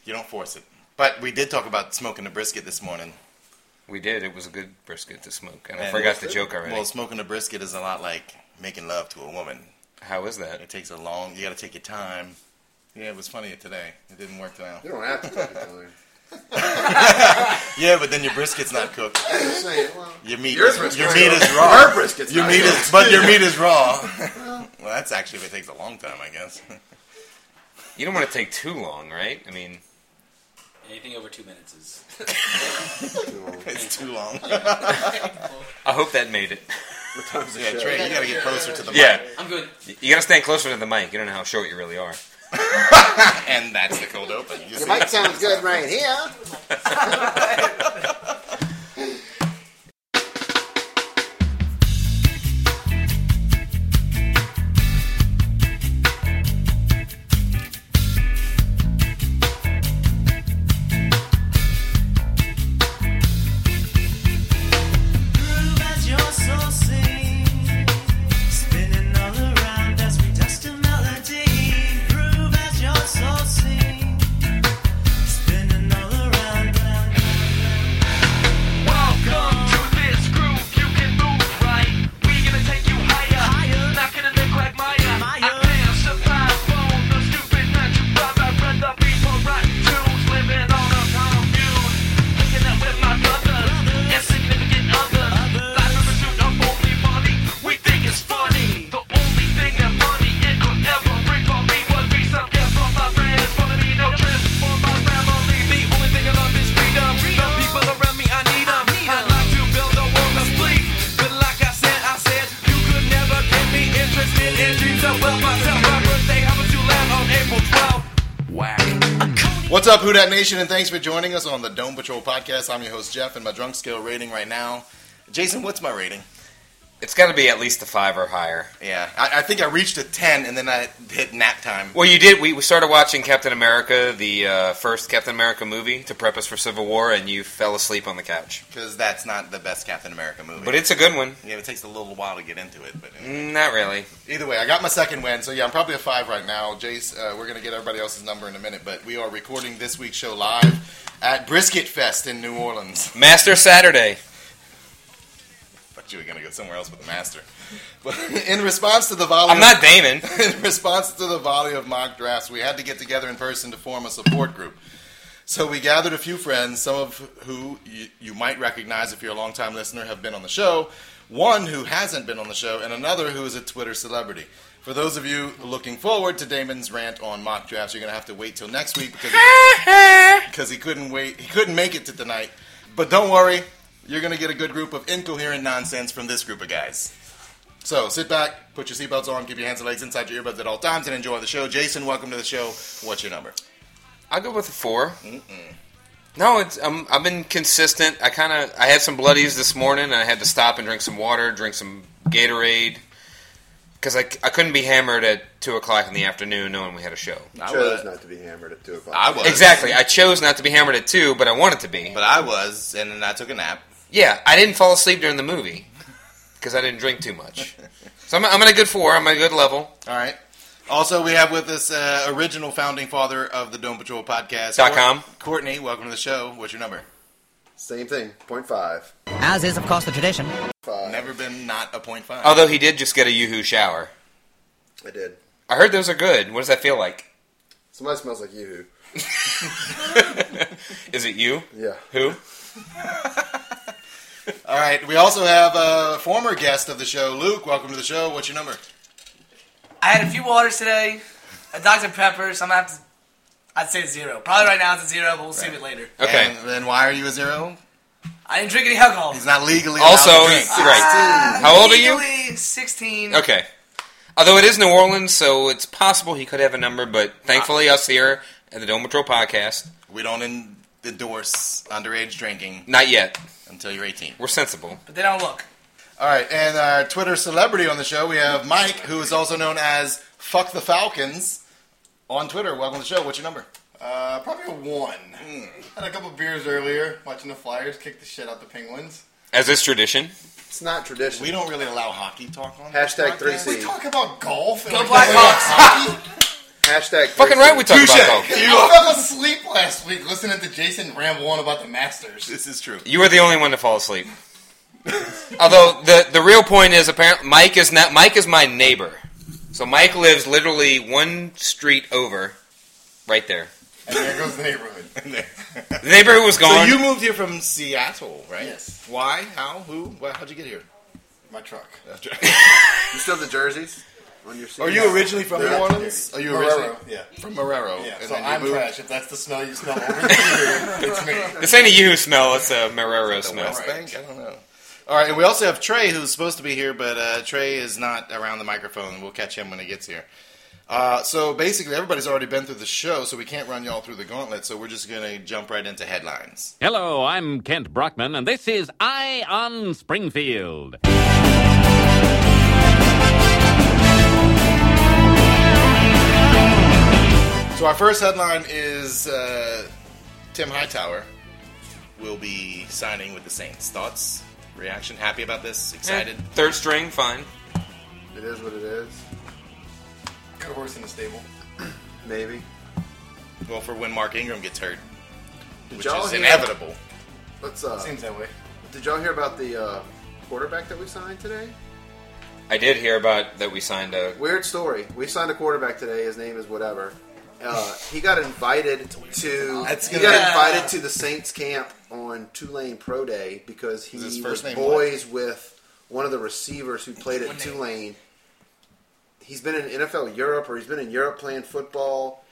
You don't force it. But we did talk about smoking a brisket this morning. We did. It was a good brisket to smoke. And I forgot the joke already. Well, smoking a brisket is a lot like making love to a woman. How is that? It takes you got to take your time. Yeah, it was funny today. It didn't work out. You don't have to take your time. Yeah, but then your brisket's not cooked. I'm just saying, well, your meat is raw. Our brisket's your not meat cooked. is, but your meat is raw. Well, that's actually if it takes a long time, I guess. You don't want to take too long, right? I mean, anything over 2 minutes is... It's too long. I hope that made it. Yeah, Trey, you got to get closer to the mic. Yeah. I'm good. You got to stand closer to the mic. You don't know how short you really are. And that's the cold open. Your mic sounds good right here. What's up, Who Dat Nation, and thanks for joining us on the Dome Patrol podcast. I'm your host, Jeff, and my drunk scale rating right now. Jason, what's my rating? It's got to be at least a 5 or higher. Yeah, I think I reached a 10, and then I hit nap time. Well, you did. We started watching Captain America, the first Captain America movie, to prep us for Civil War, and you fell asleep on the couch. Because that's not the best Captain America movie. But it's a good one. Yeah, it takes a little while to get into it. But anyway. Not really. Either way, I got my second win, so yeah, I'm probably a 5 right now. Jace, we're going to get everybody else's number in a minute, but we are recording this week's show live at Brisket Fest in New Orleans. Master Saturday. Thought you were going to go somewhere else with the Master. But in response to the volley... I'm not Damon. In response to the volley of mock drafts, we had to get together in person to form a support group. So we gathered a few friends, some of who you might recognize if you're a longtime listener, have been on the show, one who hasn't been on the show, and another who is a Twitter celebrity. For those of you looking forward to Damon's rant on mock drafts, you're going to have to wait till next week because he couldn't wait. He couldn't make it to tonight. But don't worry, you're going to get a good group of incoherent nonsense from this group of guys. So sit back, put your seatbelts on, keep your hands and legs inside your earbuds at all times, and enjoy the show. Jason, welcome to the show. What's your number? I'll go with a 4. No, it's I've been consistent. I had some bloodies this morning, and I had to stop and drink some water, drink some Gatorade, because I couldn't be hammered at 2 o'clock in the afternoon knowing we had a show. I chose not to be hammered at 2 o'clock. I was. Exactly. I chose not to be hammered at 2, but I wanted to be. But I was, and then I took a nap. Yeah, I didn't fall asleep during the movie because I didn't drink too much. So I'm at a good 4. I'm at a good level. All right. Also, we have with us original founding father of the Dome Patrol podcast, .com. Courtney. Welcome to the show. What's your number? Same thing, 0.5. As is, of course, the tradition. 5. Never been not a 0.5. Although he did just get a Yoo-Hoo shower. I did. I heard those are good. What does that feel like? Somebody smells like Yoo-Hoo. Is it you? Yeah. Who? All right. We also have a former guest of the show, Luke. Welcome to the show. What's your number? I had a few waters today, a Dr. Pepper, so I'm going to have to, I'd say 0. Probably right now it's a 0, but we'll save it later. Okay. And then why are you a 0? I didn't drink any alcohol. He's not legally Also, allowed to drink. right. How old are you? Legally 16. Okay. Although it is New Orleans, so it's possible he could have a number, but thankfully us here at the Dome Patrol podcast. We don't endorse underage drinking. Not yet. Until you're 18. We're sensible. But they don't look. All right, and our Twitter celebrity on the show, we have Mike, who is also known as Fuck the Falcons on Twitter. Welcome to the show. What's your number? Probably a 1. Had a couple beers earlier, watching the Flyers kick the shit out the Penguins. As is tradition. It's not tradition. We don't really allow hockey talk on Hashtag this podcast. 3C. We talk about golf and Go Blackhawks! Hashtag Fucking right we talk about golf. I fell asleep last week listening to Jason ramble on about the Masters. This is true. You were the only one to fall asleep. Although the real point is apparently Mike is my neighbor. So Mike lives literally one street over, right there. And there goes the neighborhood. The neighborhood was So gone. you moved here from Seattle, right? Yes. Why? How? Who? Well, how'd you get here? My truck. You still have the jerseys on your seat? Are you originally from New Yeah. Orleans? Are you originally Marrero, yeah. from Marrero? Yeah, And so then you I'm moved trash. If that's the smell you smell over here, it's me. This ain't a you smell, it's a Marrero to smell. West Bank? I don't know. All right, and we also have Trey, who's supposed to be here, but Trey is not around the microphone. We'll catch him when he gets here. So basically, everybody's already been through the show, so we can't run y'all through the gauntlet, so we're just going to jump right into headlines. Hello, I'm Kent Brockman, and this is Eye on Springfield. So our first headline is Tim Hightower will be signing with the Saints. Thoughts? Reaction? Happy about this? Excited? Third string, fine. It is what it is. Good horse in the stable. Maybe. Well, for when Mark Ingram gets hurt, Did which y'all is hear- inevitable. Let's. Seems that way. Did y'all hear about the quarterback that we signed today? I did hear about that we signed a... Weird story. We signed a quarterback today. His name is whatever. He got invited to. That's He gonna- got invited to the Saints camp on Tulane Pro Day because he Is his was first name boys with one of the receivers who played at Tulane. He's been in NFL Europe, or he's been in Europe playing football.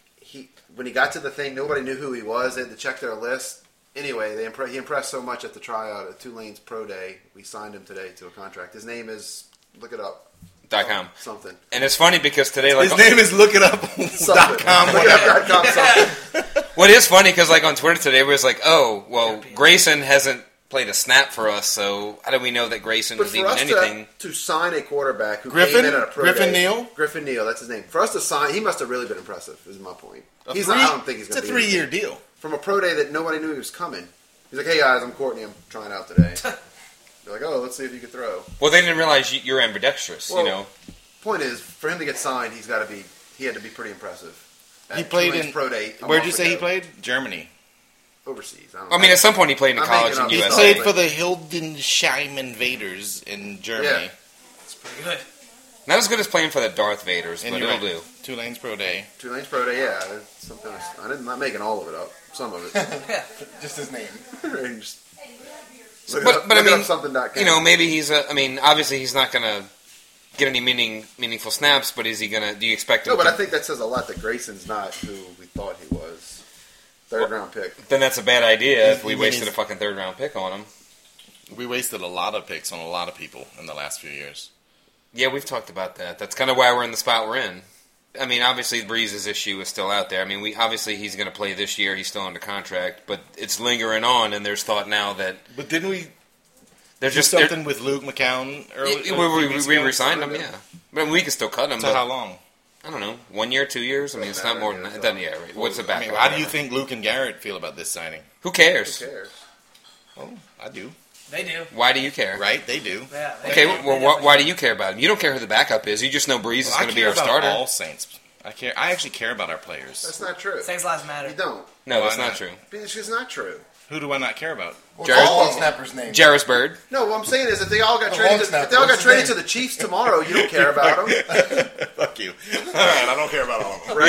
When he got to the thing, nobody knew who he was. They had to check their list. Anyway, he impressed so much at the tryout at Tulane's Pro Day. We signed him today to a contract. His name is, look it up, .com. something. And it's funny because today, like... His name is Something. lookitup.com. Look it up, .com something. What is funny, because like on Twitter today, it was like, oh, well, Grayson hasn't played a snap for us, so how do we know that Grayson But is for even us anything? to sign a quarterback who Griffin? came in at a pro Griffin day, Neal? Griffin Neal, that's his name. For us to sign, he must have really been impressive. Is my point. I don't think he's It's going a to be 3-year deal. from a pro day that nobody knew he was coming. He's like, "Hey guys, I'm Courtney. I'm trying out today." They're like, "Oh, let's see if you can throw." Well, they didn't realize you're ambidextrous, Well, you know. Point is, for him to get signed, he had to be pretty impressive. He At played Tulane's in pro day. a Where'd you month say he ago. played? Germany. Overseas. I don't I mean, know. at some point he played in I'm college making in up He stuff. USA. played for the Hildensheim Invaders in Germany. Yeah. It's pretty good. Not as good as playing for the Darth Vaders, And but you're it'll right. do. Tulane's Pro Day. Tulane's pro day. Yeah, it's something. I'm not making all of it up. Some of it. Yeah. Just his name. Just look it But, up, but I look it mean, up something.com. you know, maybe he's I mean, obviously he's not going to get any meaningful snaps, but is he going to... Do you expect him No, but to... I think that says a lot that Grayson's not who we thought he was. Third round pick. Then that's a bad idea if we You mean wasted a he's- fucking third-round pick on him. We wasted a lot of picks on a lot of people in the last few years. Yeah, we've talked about that. That's kind of why we're in the spot we're in. I mean, obviously, Breeze's issue is still out there. I mean, obviously he's going to play this year. He's still under contract, but it's lingering on, and there's thought now that But didn't we there's do just something with Luke McCown earlier? we re-signed him, yeah. But we can still cut him. So but, how long? I don't know, 1 year, 2 years. I mean, it's not more than that. It doesn't, yeah, right. What's the I back? mean, how do you think Luke and Garrett feel about this signing? Who cares? Who cares? Oh, I do. They do. Why do you care? Right? They do. Yeah. They Okay, do. well, why do you care about him? You don't care who the backup is. You just know Breeze is I going to be care our about starter. all Saints. I actually care about our players. That's not true. Saints lives matter. You don't. No, that's Why not not? true. It's just not true. Who do I not care about? What's Jared- the long snapper's name? Jarvis Bird. No, what I'm saying is if they all got The traded, long snapper, if they all got what's his traded to name? the Chiefs tomorrow, you don't care about them, Fuck you. All right, I don't care about all of them. right?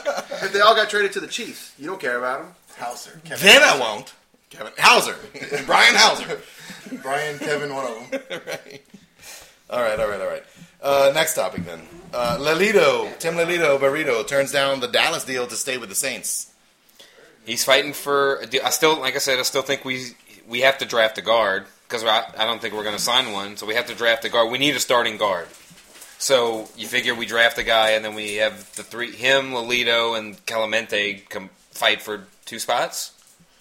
If they all got traded to the Chiefs, you don't care about them. Hauser. Kevin. Then I won't. Kevin Hauser. Brian Hauser. Brian, Kevin, one of them. Right. All right. Next topic then. Tim Lelito Barreto turns down the Dallas deal to stay with the Saints. He's fighting for. I still, like I said, I still think we have to draft a guard because I don't think we're going to sign one. So we have to draft a guard. We need a starting guard. So you figure we draft a guy, and then we have the three: him, Lelito, and Clemente fight for 2 spots,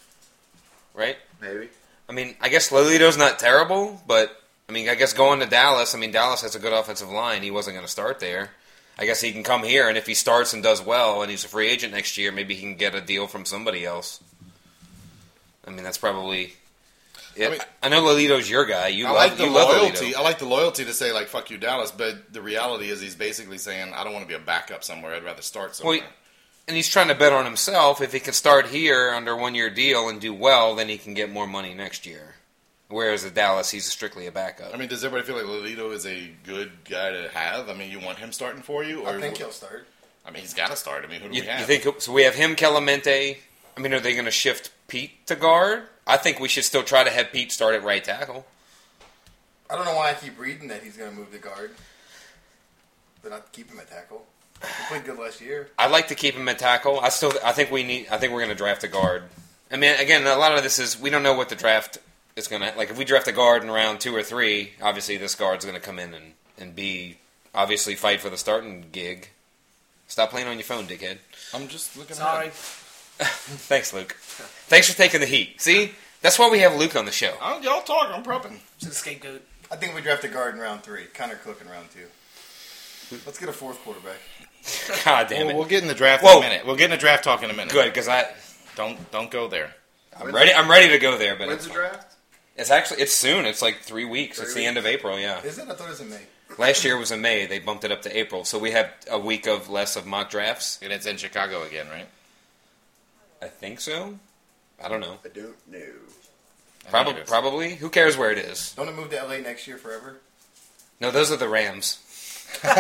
right? Maybe. I mean, I guess Lelito's not terrible, but I mean, I guess going to Dallas. I mean, Dallas has a good offensive line. He wasn't going to start there. I guess he can come here, and if he starts and does well, and he's a free agent next year, maybe he can get a deal from somebody else. I mean, that's probably. Yeah, I mean- I know Lolito's your guy. You I love, like the you love loyalty. Lolito. I like the loyalty to say like "fuck you, Dallas," but the reality is he's basically saying, "I don't want to be a backup somewhere. I'd rather start somewhere." Well, and he's trying to bet on himself. If he can start here under a 1-year deal and do well, then he can get more money next year. Whereas at Dallas, he's strictly a backup. I mean, does everybody feel like Lolito is a good guy to have? I mean, you want him starting for you? Or I think he'll start. I mean, he's got to start. I mean, who do You we have? think so? We have him, Clemente. I mean, are they going to shift Pete to guard? I think we should still try to have Pete start at right tackle. I don't know why I keep reading that he's going to move to guard, but not keep him at tackle. He played good last year. I'd like to keep him at tackle. I think we're going to draft a guard. I mean, again, a lot of this is we don't know what the draft is going to like. If we draft a guard in round 2 or 3, obviously this guard's going to come in and be obviously fight for the starting gig. Stop playing on your phone, dickhead. I'm just looking. Sorry. At Thanks, Luke. Thanks for taking the heat. See, that's why we have Luke on the show. Y'all talk. I'm prepping. Just a scapegoat. I think we draft a guard in round 3. Connor Cook in round 2. Let's get a 4th quarterback. God damn it. We'll get in the draft Whoa. in a minute. We'll get in the draft talk in a minute. Good, because Don't go there. I'm ready to go there. But When's the draft? it's soon. It's like 3 weeks. It's the end of April. Yeah. Is it? I thought it was in May. Last year was in May. They bumped it up to April, so we have a week of less of mock drafts. And it's in Chicago again, right? I think so. I don't know. I don't know. Probably. Who cares where it is? Don't it move to LA next year forever? No, those are the Rams. I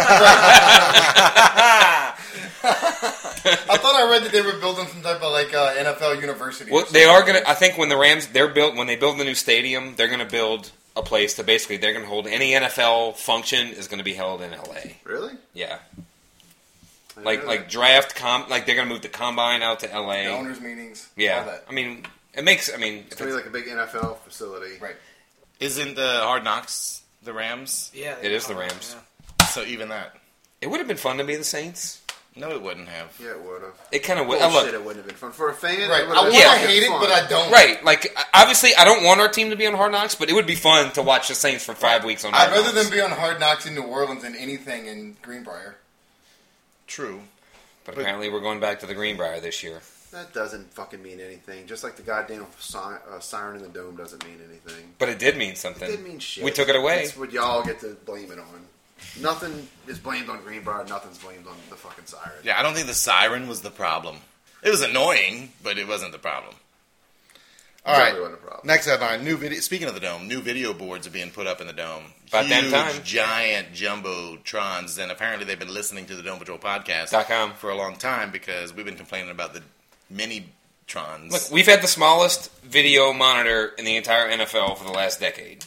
thought I read that they were building some type of like NFL university. Well, they are gonna. I think when the Rams when they build the new stadium, they're gonna build a place to basically they're gonna hold any NFL function is gonna be held in LA. Really? Yeah. I Like didn't know that. draft like they're gonna move the combine out to LA. The owners' meetings. All Yeah, that. I mean it makes. I mean, It's gonna be like a big NFL facility. Right. Isn't the Hard Knocks the Rams? Yeah. It is the Rams. So even that. It would have been fun to be the Saints. No, it wouldn't have. Yeah, it would have. It kind of would. Bullshit, it wouldn't have been fun for a fan. Right. It would've I been want to fucking hate it, fun. but I don't. Right, like obviously, I don't want our team to be on Hard Knocks, but it would be fun to watch the Saints for 5 weeks on Hard I'd rather Knocks. them be on Hard Knocks in New Orleans than anything in Greenbrier. True. But apparently, we're going back to the Greenbrier this year. That doesn't fucking mean anything. Just like the goddamn siren in the dome doesn't mean anything. But it did mean It something. didn't mean shit. We took it away. That's what y'all get to blame it on. Nothing is blamed on Greenbrier. Nothing's blamed on the fucking siren. Yeah, I don't think the siren was the problem. It was annoying, but it wasn't the problem. All right. Definitely wasn't a problem. Next headline: new video. Speaking of the dome, new video boards are being put up in the dome. About Huge, damn time. giant jumbotrons, and apparently they've been listening to the Dome Patrol podcast .com. for a long time because we've been complaining about the mini trons. Look, we've had the smallest video monitor in the entire NFL for the last decade.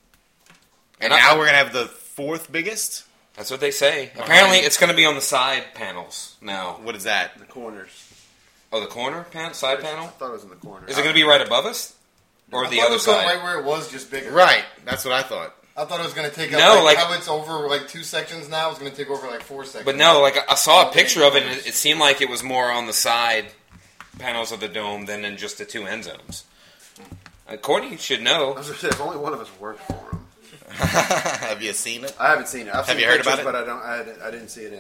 and now we're gonna have the 4th biggest. That's what they say. Apparently, it's going to be on the side panels now. What is that? The corners. Oh, the side I panel? thought it was in the corner. Is it going to be right above us? Or I the thought it other was going side? right where it was, just bigger. Right. That's what I thought. I thought it was going to take up No, like- how it's over like 2 sections now. It's going to take over like 4 sections. But no, like I saw a picture of it, and it seemed like it was more on the side panels of the dome than in just the 2 end zones. Courtney should I know. was gonna say, if only one of us worked for him. Have you seen it? I haven't seen it. I've Have seen you heard pictures, about it? But I didn't see it in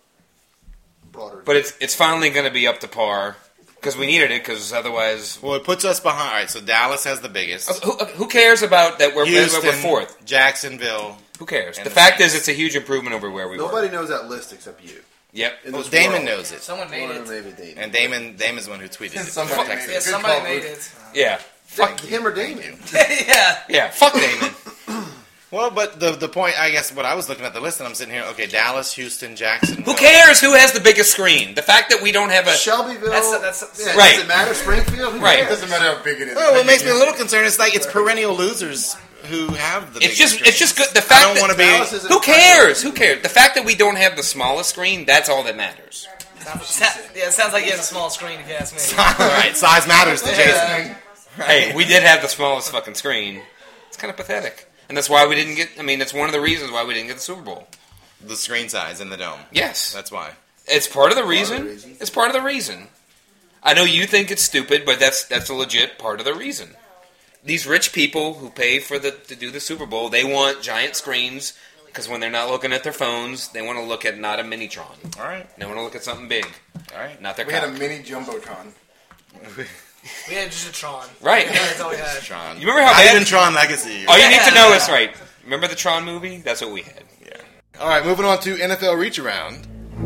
broader. But it's finally going to be up to par because we needed it. Because otherwise, Well, it puts us behind. All right, so Dallas has the biggest. who cares about that? We're Houston, 4th. Jacksonville. Who cares? And The the fact Saints. is, it's a huge improvement over where we Nobody were. knows that list except you. Yep. In Well, this Damon world. knows it, Someone made Or it. maybe Damon. and Damon's the one who tweeted it. Somebody Texted made it. it. Yeah, Good somebody call, made Luke. it. Yeah. Fuck him or Damon. Yeah. Yeah. Fuck Damon. Well, but the point, I guess, what I was looking at the list, and I'm sitting here. Okay, Dallas, Houston, Jacksonville. Who cares who has the biggest screen? The fact that we don't have a Shelbyville. That's yeah, right. Does it matter? Springfield? Who Right. It cares? doesn't matter how big it is. Well, what makes me a little concerned is like it's perennial losers who have the. It's biggest just screens. good. The I fact don't that want to be. Dallas isn't who a primary cares? Who team. cares? The fact that we don't have the smallest screen, that's all that matters. Yeah, it sounds like he has a small screen, if you ask me. All right, size matters to Jason. Yeah. Hey, we did have the smallest fucking screen. It's kind of pathetic. And that's why we didn't get. I mean, it's one of the reasons why we didn't get the Super Bowl. The screen size in the dome. Yes, That's why. it's part of the the reason. reason. It's part of the reason. I know you think it's stupid, but that's a legit part of the reason. These rich people who pay for to do the Super Bowl, they want giant screens because when they're not looking at their phones, they want to look at not a Minitron. All right, They want to look at something big, all right. not their We had a cock. mini jumbotron. We had just a Tron. Right. Yeah, that's all we had. Tron. You remember how Not bad- even Tron Legacy. All you need to know is right. Remember the Tron movie? That's what we had. Yeah. All right, moving on to NFL Reach Around.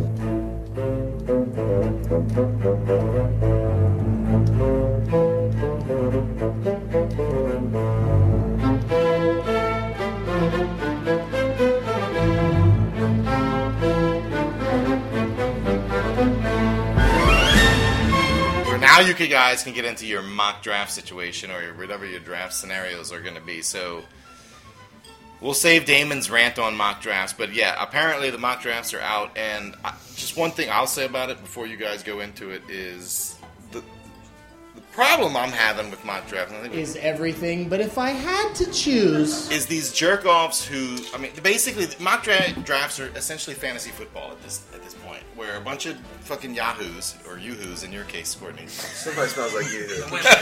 Where now you guys can get into your mock draft situation or whatever your draft scenarios are going to be. So we'll save Damon's rant on mock drafts, but yeah, apparently the mock drafts are out, and just one thing I'll say about it before you guys go into it is the problem I'm having with mock drafts, and I think Is everything, but if I had to choose, is these jerk-offs who, I mean, basically, mock drafts are essentially fantasy football at this point, where a bunch of fucking yahoos, or yoo-hoos in your case, Courtney, Somebody smells like you.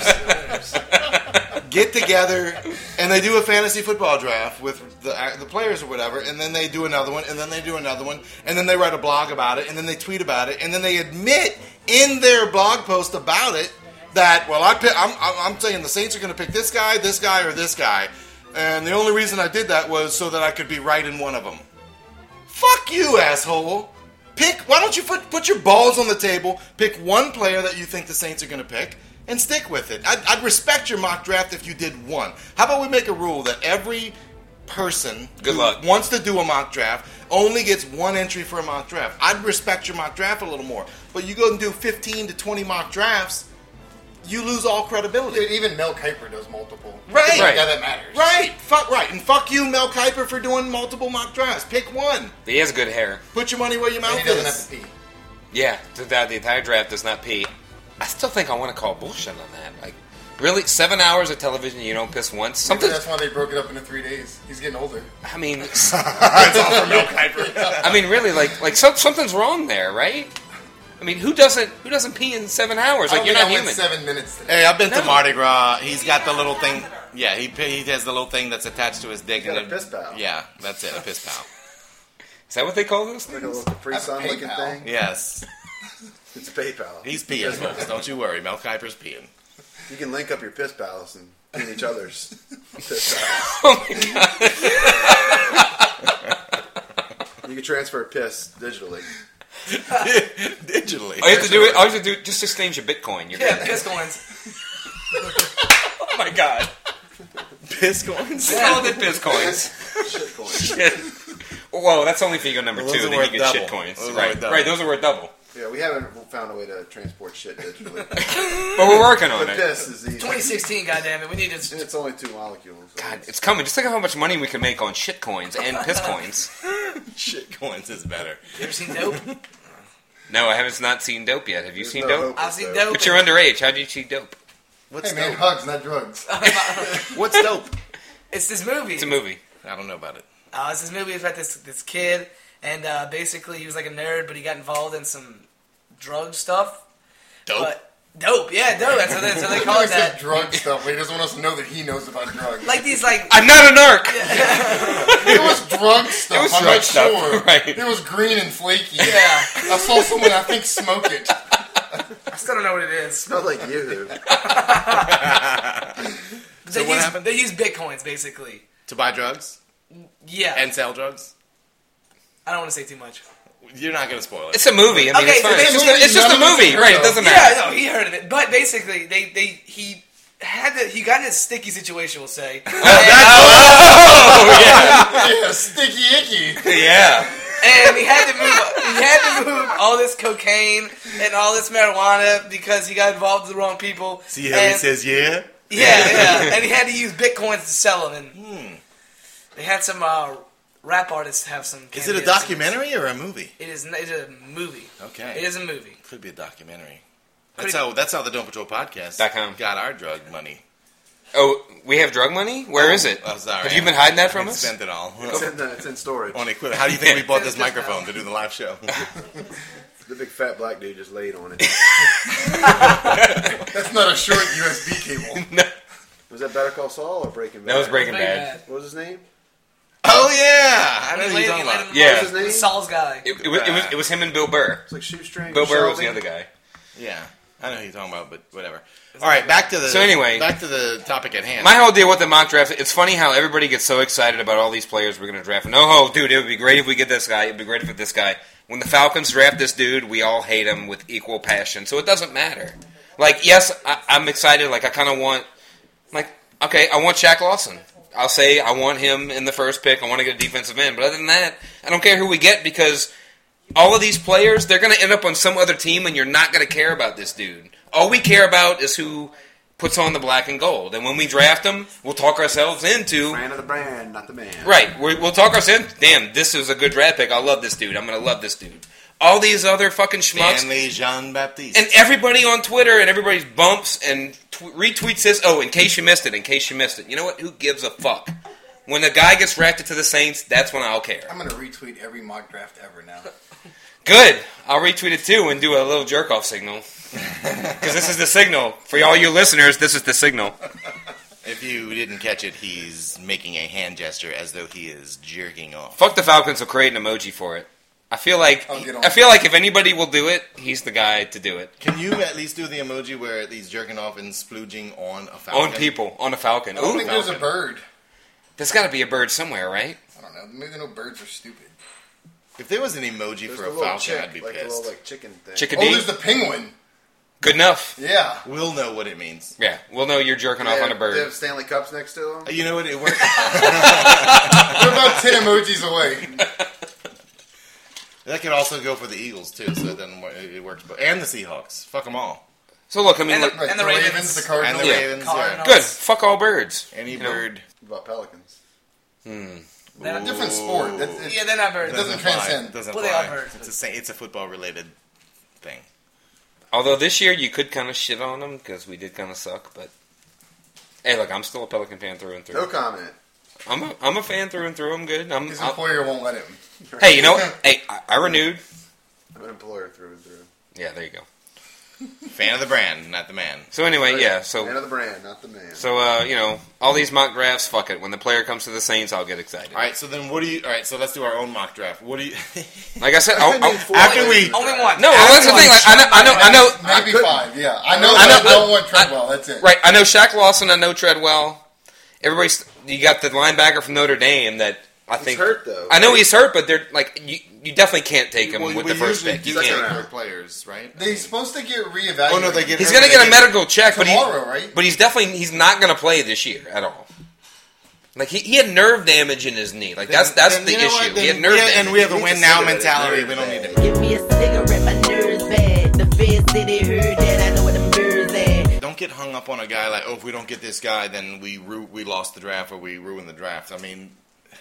get together and they do a fantasy football draft with the players or whatever, and then they do another one, and then they do another one, and then they write a blog about it, and then they tweet about it, and then they admit in their blog post about it that, well, I'm saying the Saints are going to pick this guy, or this guy, and the only reason I did that was so that I could be right in one of them. Fuck you, asshole. Why don't you put your balls on the table, pick one player that you think the Saints are going to pick, and stick with it. I'd respect your mock draft if you did one. How about we make a rule that every person Good who luck. wants to do a mock draft only gets one entry for a mock draft? I'd respect your mock draft a little more. But you go and do 15 to 20 mock drafts, you lose all credibility. Dude, even Mel Kiper does multiple. Right. Yeah, that matters. Right. And fuck you, Mel Kiper, for doing multiple mock drafts. Pick one. He has good hair. Put your money where your And mouth he doesn't is. have to pee. Yeah, the entire draft does not pee. I still think I want to call bullshit on that. Like, really, 7 hours of television, you don't piss once? Maybe Something. that's why they broke it up into 3 days. He's getting older. I mean, It's all for Mel Kiper. I mean, really, like something's wrong there, right? I mean, who doesn't pee in 7 hours? Like, I you're don't not think I human. went 7 minutes today. Hey, I've been to No. Mardi Gras. He's got the little thing. Yeah, he has the little thing that's attached to his dick. He's got and a piss pal. Yeah, that's it, a piss pal. Is that what they call those Like a things? little Capri That's a Sun looking PayPal. thing. Yes, It's PayPal. he's peeing, folks. Don't you worry. Mel Kiper's peeing. You can link up your piss pals and pee in each other's piss pals. Oh my god! You can transfer piss digitally. Digitally. All you have to do it. All you have to do just exchange your Bitcoin. You're Yeah, good. piss coins. Oh my god! Piss coins? Call it piss coins. Shit coin. Shit. Whoa, that's only figure number Well, 2. those are Then worth you get shit double. coins. Those are Right, worth double. right. Those are worth double. Yeah, we haven't found a way to transport shit digitally. But we're working on But it. piss is easy. 2016, goddammit. We need And to. it's only 2 molecules. God, it's coming. Just think of how much money we can make on shit coins and piss coins. Shit coins is better. You ever seen Dope? No, I haven't not seen Dope yet. Have you There's seen no Dope? hope I've with seen dope. Dope. But you're underage. How do you see Dope? What's Hey, man, dope? hugs, not drugs. What's dope? It's this movie. It's a movie. I don't know about it. It's this movie about this kid, and basically he was like a nerd, but he got involved in some drug stuff. Dope? But, dope, yeah, dope. That's what they call He it. said That. drug stuff, but he doesn't want us to know that he knows about drugs. Like these, like I'm not a narc. It was drug stuff. It was I'm drug not stuff, sure. right. It was green and flaky. yeah. I saw someone I think smoke it. I still don't know what it is. Smells like you. So what happened? They use bitcoins basically. To buy drugs? Yeah. And sell drugs? I don't want to say too much. You're not going to spoil it. It's a movie. I mean, Okay, it's so fine. they- It's just a none of us movie, have right? It heard doesn't Yeah, matter. no, he heard of it, but basically, he got in a sticky situation, we'll say. Yeah, sticky icky. Yeah. And he had to move all this cocaine and all this marijuana because he got involved with the wrong people. See how he says yeah? Yeah, and he had to use bitcoins to sell them. And they had some rap artists have some. Is it a cameos. documentary or a movie? It's a movie. Okay. It is a movie. Could be a documentary. Pretty- That's how the Don't Patrol podcast .com. got our drug money. Oh, we have drug money? Where is it? Oh, sorry. Have you been hiding that from We us? spent it all. It's in storage. On equipment. How do you think we bought this microphone to do the live show? The big fat black dude just laid on it. That's not a short USB cable. Was that Better Call Saul or Breaking Bad? That was Breaking Very Bad. What was his name? Oh yeah, I know He who you're laid- talking he laid about. him- Yeah. What was his name? Saul's guy. It was him and Bill Burr. It's like Shoestring. Bill Burr was Shelby? the other guy. Yeah. I know who you're talking about, but whatever. All right, back to the topic at hand. My whole deal with the mock draft, it's funny how everybody gets so excited about all these players we're going to draft. No, dude, it would be great if we get this guy. It would be great if we get this guy. When the Falcons draft this dude, we all hate him with equal passion. So it doesn't matter. Like, yes, I'm excited. Like, I kind of want, like, okay, I want Shaq Lawson. I'll say I want him in the first pick. I want to get a defensive end. But other than that, I don't care who we get because all of these players, they're going to end up on some other team and you're not going to care about this dude. All we care about is who puts on the black and gold. And when we draft them, we'll talk ourselves into... Brand of the brand, not the man. Right. We'll talk ourselves in. Damn, this is a good draft pick. I love this dude. I'm going to love this dude. All these other fucking schmucks. Stanley Jean-Baptiste. And everybody on Twitter and everybody's bumps and retweets this. Oh, in case you missed it. You know what? Who gives a fuck? When a guy gets drafted to the Saints, that's when I'll care. I'm going to retweet every mock draft ever now. Good. I'll retweet it too and do a little jerk-off signal. Because this is the signal. For all you listeners, this is the signal. If you didn't catch it, he's making a hand gesture as though he is jerking off. Fuck the Falcons will create an emoji for it. I feel like if anybody will do it, he's the guy to do it. Can you at least do the emoji where he's jerking off and splooging on a falcon? On people. On a falcon. I don't think there's a bird. There's got to be a bird somewhere, right? I don't know. Maybe no birds are stupid. If there was an emoji for a falcon, I'd be pissed. The little chicken thing. Chickadee? Oh, there's the penguin. Good enough. Yeah. We'll know what it means. Yeah, we'll know you're jerking off on a bird. They have Stanley Cups next to them. You know what? It works. We're about 10 emojis away. That could also go for the Eagles, too, so then it works. And the Seahawks. Fuck them all. So look, I mean... And the Ravens. The Cardinals. And the Ravens, Cardinals. Good. Fuck all birds. Any bird. What about Pelicans? They're not- Different sport. Yeah, they're not birds. It doesn't transcend. Doesn't Well, they apply. are birds, It's a football-related thing. Although this year you could kind of shit on them because we did kind of suck, but... Hey, look, I'm still a Pelican fan through and through. No comment. I'm a fan through and through. I'm good. His employer won't let him. Hey, you know what? Hey, I renewed. I'm an employer through and through. Yeah, there you go. Fan of the brand, not the man. So anyway, yeah, Man so... of the brand, not the man. So, all these mock drafts, fuck it. When the player comes to the Saints, I'll get excited. All right, so then what do you... All right, so let's do our own mock draft. What do you... Like I said, after we... Only one. No, that's the thing. Like, I know. Maybe 5, yeah. I don't want Treadwell, that's it. Right, I know Shaq Lawson. I know Treadwell. You got the linebacker from Notre Dame that I think... He's hurt, though. I know he's hurt, but they're like you definitely can't take him with the first pick. You second can't. round players, right? They're supposed to get reevaluated. Oh, no, they get... He's going to get a medical check, tomorrow, right? But he's not going to play this year at all. Like he had nerve damage in his knee. Like that's the issue. He had nerve damage. And we have a win now mentality. We don't need to. Give me a cigarette, my nerves bad. The feds say they heard that. I know where the birds at. Don't get hung up on a guy like, oh, if we don't get this guy, then we lost the draft or we ruined the draft. I mean,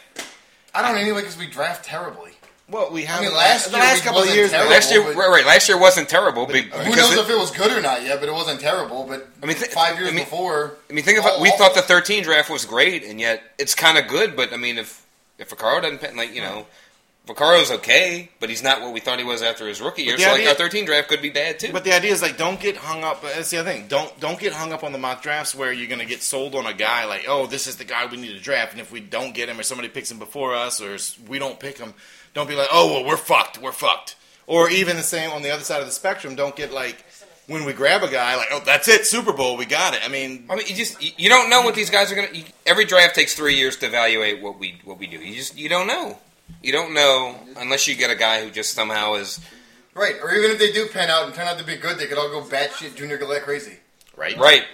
I don't anyway because we draft terribly. Well, we have. I mean, last year last couple of years. terrible, Last year, but- right? Last year wasn't terrible. Who knows if it was good or not yet? But it wasn't terrible. But I mean, 5 years before. I mean, think of we thought the 13 draft was great, and yet it's kind of good. But I mean, if Vaccaro doesn't Vaccaro's okay, but he's not what we thought he was after his rookie year. So our 13 draft could be bad too. But the idea is like, don't get hung up. That's the other thing. Don't get hung up on the mock drafts where you're going to get sold on a guy like, oh, this is the guy we need to draft, and if we don't get him or somebody picks him before us or we don't pick him, don't be like, oh, well, we're fucked. Or even the same on the other side of the spectrum. Don't get like when we grab a guy like, oh, that's it, Super Bowl, we got it. I mean, you don't know what these guys are going to. Every draft takes 3 years to evaluate what we do. You don't know. You don't know unless you get a guy who just somehow is right. Or even if they do pan out and turn out to be good, they could all go batshit Junior Gillette crazy. Right.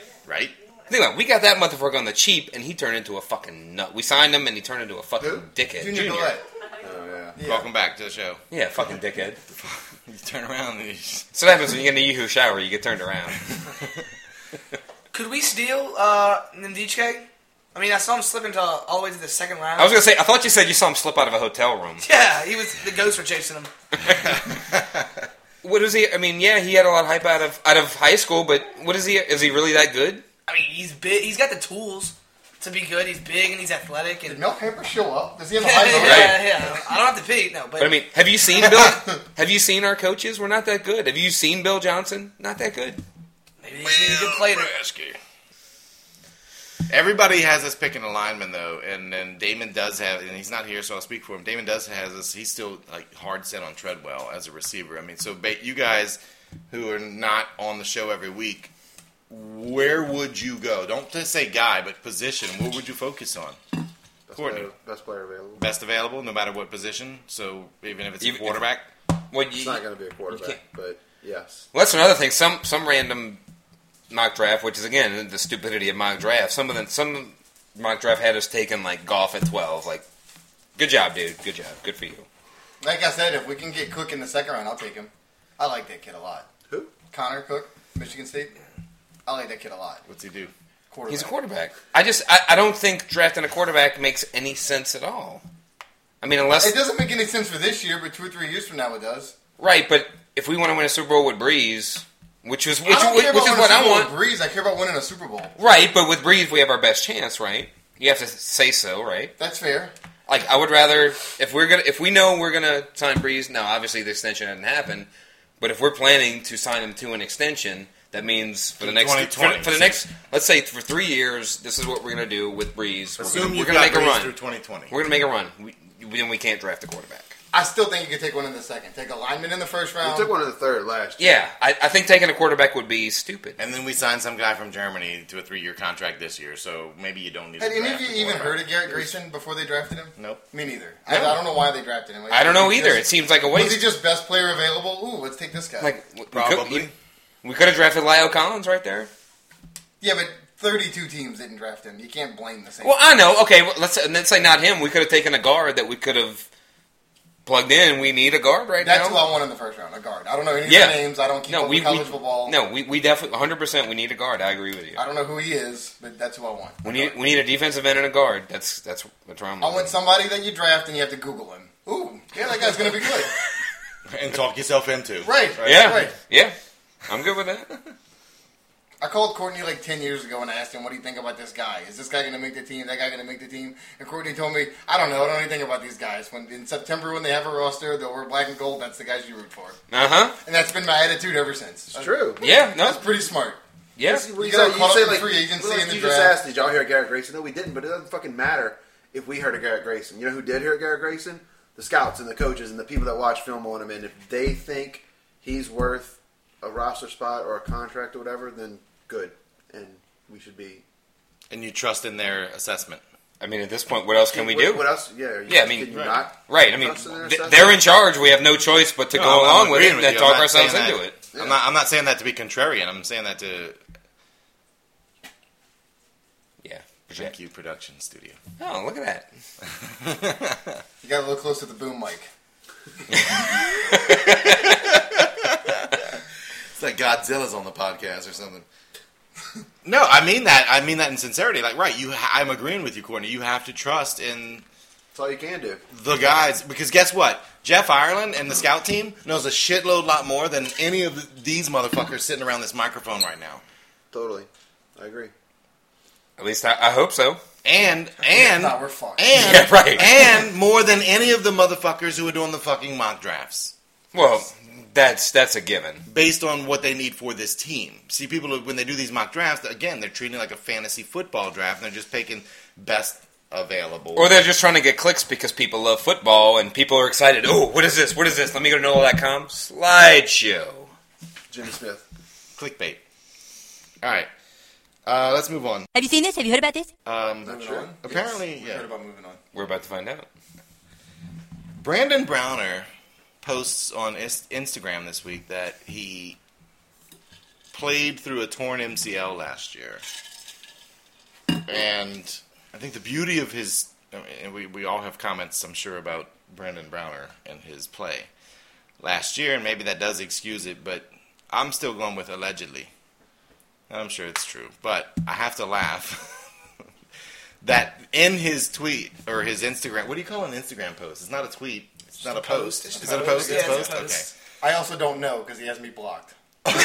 Think about it. We got that motherfucker on the cheap, and he turned into a fucking nut. We signed him, and he turned into a fucking dickhead. Junior Gillette. Oh, yeah. Welcome back to the show. Yeah, fucking dickhead. You turn around and So what happens when you get in a Yoo-hoo shower, you get turned around. Could we steal Ndijike? I mean, I saw him slip into all the way to the second round. I was going to say, I thought you said you saw him slip out of a hotel room. Yeah, he was the ghosts were chasing him. What is he? I mean, yeah, he had a lot of hype out of high school, but what is he? Is he really that good? I mean, he's big. He's got the tools to be good. He's big and he's athletic. And Did Mel Kiper show up? Does he have a yeah, high vote? yeah. I don't have to pee. No, but But I mean, have you seen Bill? Have you seen our coaches? We're not that good. Have you seen Bill Johnson? Not that good. maybe he's a good player. Everybody has us picking a lineman though, and then Damon does have, and he's not here, so I'll speak for him. Damon does has us. He's still like hard set on Treadwell as a receiver. I mean, so you guys, who are not on the show every week, where would you go? Don't just say guy, but position. What would you focus on? Courtney. Best player available. Best available, no matter what position. So even if it's a Even- quarterback. It's not going to be a quarterback, but yes. Well, that's another thing. Some random mock draft, which is again the stupidity of mock draft. Some mock draft had us taking like Goff at 12. Like, good job, dude. Good job. Good for you. Like I said, if we can get Cook in the second round, I'll take him. I like that kid a lot. Who? Connor Cook, Michigan State. I like that kid a lot. What's he do? He's a quarterback. I don't think drafting a quarterback makes any sense at all. I mean, unless It doesn't make any sense for this year, but 2 or 3 years from now it does. right. But if we want to win a Super Bowl with Breeze, which is I don't care about winning what a I Super Bowl want, with Breeze. I care about winning a Super Bowl. right? But with Breeze, we have our best chance, right? You have to say so, right? That's fair. Like, I would rather if we know we're gonna sign Breeze. Now, obviously, the extension hadn't happened, but if we're planning to sign him to an extension, that means for the next 2020. for the next, let's say for 3 years, this is what we're gonna do with Breeze. Assume we're you've gonna got make a Breeze run through 2020. We're gonna make a run. Then we can't draft a quarterback. I still think you could take one in the second. Take a lineman in the first We round. took one in the third last year. Yeah, I think taking a quarterback would be stupid. And then we signed some guy from Germany to a 3-year contract this year, so maybe you don't need Had to any of draft you a even quarterback. heard of Garrett Grayson before they drafted him? Nope. Me neither. I don't know why they drafted him. Like, I don't know was he either. It just- seems like a Was he waste. just best player available? Ooh, let's take this guy. Like Probably. we could have drafted Lyle Collins right there. Yeah, but 32 teams didn't draft him. You can't blame the same. Well, I know. Okay, well, let's say not him. We could have taken a guard that we could have plugged in. We need a guard right That's who now. I want in the first round, a guard. I don't know any Yeah. of the names. I don't keep up with college football. No, we definitely 100%. We need a guard. I agree with you. I don't know who he is, but that's who I want. We need a defensive end and a guard. That's where I'm. I want somebody that you draft and you have to Google him. Ooh, yeah, that guy's going to be good. And talk yourself into. Right. Yeah, Right. yeah. I'm good with that. I called Courtney like 10 years ago and I asked him, what do you think about this guy? Is this guy going to make the team? That guy going to make the team? And Courtney told me, I don't know. I don't know anything about these guys. When in September, when they have a roster, they'll wear black and gold. That's the guys you root for. Uh-huh. And that's been my attitude ever since. It's true. Yeah, no. That's pretty smart. Yeah. You got caught up in free agency well, in the you draft. just asked, did y'all hear Garrett Grayson? No, we didn't, but it doesn't fucking matter if we heard of Garrett Grayson. You know who did hear of Garrett Grayson? The scouts and the coaches and the people that watch film on him. And if they think he's worth a roster spot or a contract or whatever, then good. And we should be. And you trust in their assessment. I mean, at this point, what else can we do? What else? Yeah, Yeah, I mean, can you not? Right. I mean, trust in their assessment? they're in charge. We have no choice but to No, go I'm along with agreeing it with and you. talk I'm not saying ourselves that- into it. I'm not saying that to be contrarian. I'm saying that to Yeah. thank you, production studio. Oh, look at that. You got to look close to the boom mic. It's like Godzilla's on the podcast or something. No, I mean that. I mean that in sincerity. Like, right? I'm agreeing with you, Courtney. You have to trust in That's all you can do. the guys because guess what? Jeff Ireland and the scout team knows a shitload lot more than any of these motherfuckers sitting around this microphone right now. Totally. I agree. At least I hope so. And No, we're fucked. Yeah, right. and more than any of the motherfuckers who are doing the fucking mock drafts. Well, that's a given. Based on what they need for this team. See, people, when they do these mock drafts, again, they're treating it like a fantasy football draft, and they're just picking best available. Or they're just trying to get clicks because people love football and people are excited. Oh, what is this? What is this? Let me go to NOLA.com. Slideshow. Jimmy Smith. Clickbait. All right. Let's move on. Have you seen this? Have you heard about this? Moving on? Apparently, Yes, we yeah. heard about moving on. We're about to find out. Brandon Browner posts on Instagram this week that he played through a torn MCL last year. And I think the beauty of his... And we all have comments, I'm sure, about Brandon Browner and his play last year, and maybe that does excuse it, but I'm still going with allegedly. I'm sure it's true, but I have to laugh that in his tweet or his Instagram, what do you call an Instagram post? It's not a tweet. It's not a post. Is it a post? Yeah, It's a it's post? a post. Okay. I also don't know because he has me blocked.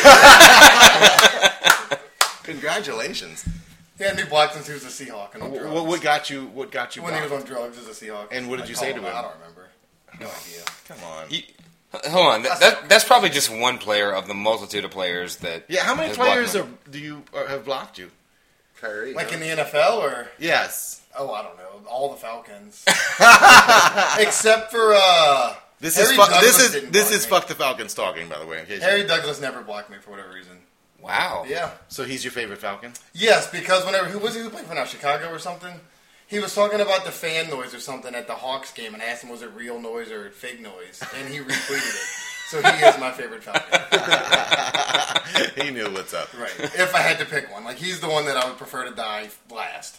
Congratulations. He had me blocked since he was a Seahawk and on drugs. What got you? What got you? When he was blocked? on drugs as a Seahawk. And what did I you called say to him? I don't remember. No idea. Come on. Hold on. That's probably just one player of the multitude of players that. Yeah. How many has blocked players him. have blocked you? Kyrie. Like huh? in the NFL or? Yes. Oh, I don't know. All the Falcons. Except for This Harry is Douglas didn't this block is me. fuck the Falcons talking, by the way. In case Harry Douglas never blocked me for whatever reason. Wow. Yeah. So he's your favorite Falcon? Yes, because who was he playing for now? Chicago or something? He was talking about the fan noise or something at the Hawks game, and I asked him was it real noise or fake noise, and he retweeted it. So he is my favorite Falcon. He knew what's up. Right. If I had to pick one, like he's the one that I would prefer to die last.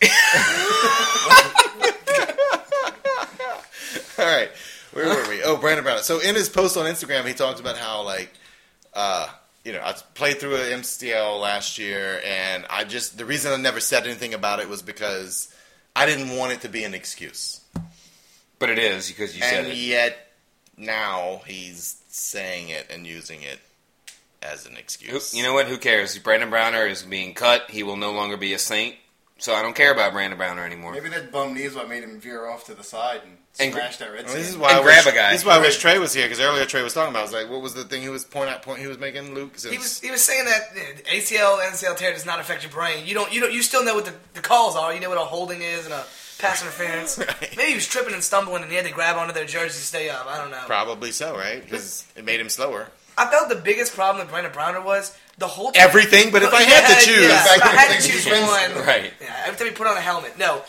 All right. Where were we? Oh, Brandon Brown. So in his post on Instagram, he talked about how, like, I played through an MCL last year, and the reason I never said anything about it was because I didn't want it to be an excuse. But it is, because you said And it. yet, now he's saying it and using it as an excuse. You know what? Who cares? Brandon Browner is being cut. He will no longer be a Saint. So I don't care about Brandon Browner anymore. Maybe that bum knee is what made him veer off to the side and smash that red. Well, this is skin. why And grab a guy. This is why I wish Trey was here, because earlier Trey was talking about. I was like, what was the thing he was he was making, Luke? He was saying that ACL, NCL tear does not affect your brain. You still know what the calls are. You know what a holding is and a pass interference. Right. Maybe he was tripping and stumbling, and he had to grab onto their jersey to stay up. I don't know. Probably so, right? Because it made him slower. I felt the biggest problem with Brandon Browner was the whole time. Everything, but if I had to choose. Yeah, if I had to choose Defense. one. Right. Yeah, every time he put on a helmet. No.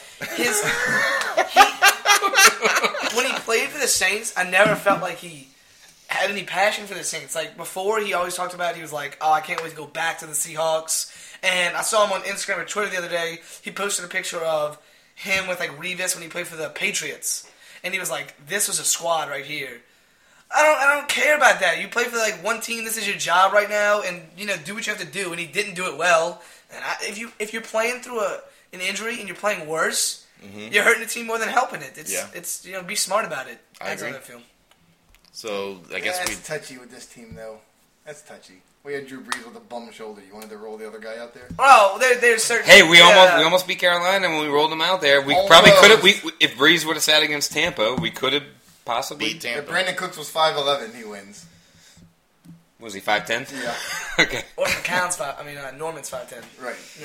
When he played for the Saints, I never felt like he had any passion for the Saints. Like, before, he always talked about, he was like, oh, I can't wait to go back to the Seahawks. And I saw him on Instagram or Twitter the other day. He posted a picture of him with, like, Revis when he played for the Patriots. And he was like, this was a squad right here. I don't care about that. You play for like one team. This is your job right now, and do what you have to do. And he didn't do it well. And if you're playing through an injury and you're playing worse, you're hurting the team more than helping it. It's be smart about it. That's agree. how I feel. So I guess That's touchy with this team, though. That's touchy. We had Drew Brees with a bum shoulder. You wanted to roll the other guy out there? Oh, there's certain. Hey, we almost beat Carolina when we rolled them out there. We probably could have. If Breeze would have sat against Tampa, we could have possibly beat Tampa. If Brandon Cooks was 5'11", he wins. Was he 5'10"? Yeah. Okay. Or McCown's Norman's 5'10". Right. No.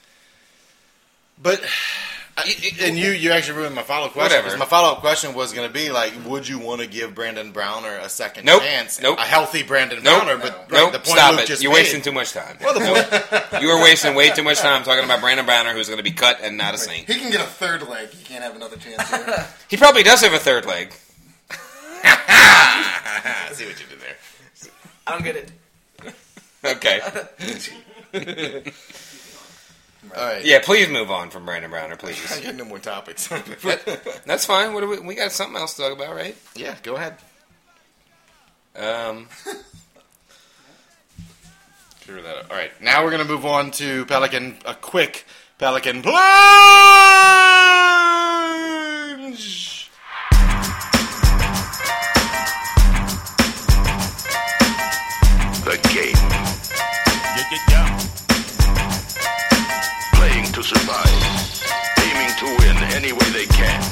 But and you actually ruined my follow-up question. Whatever. Because my follow-up question was going to be like, would you want to give Brandon Browner a second Nope. chance? Nope. A healthy Brandon Nope. Browner, but Nope. the point Stop Luke it. just You're made- wasting too much time. Well, the point. You were wasting way too much time talking about Brandon Browner, who's going to be cut and not a Saint. He can get a third leg. He can't have another chance here. He probably does have a third leg. I see what you did there. I don't get it. Okay. All right. Yeah, please move on from Brandon Browner, please. I got no more topics. That's fine. What do we got something else to talk about, right? Yeah, go ahead. Figure that out. All right, now we're going to move on to a quick Pelican plunge. The game. Playing to survive. Aiming to win any way they can.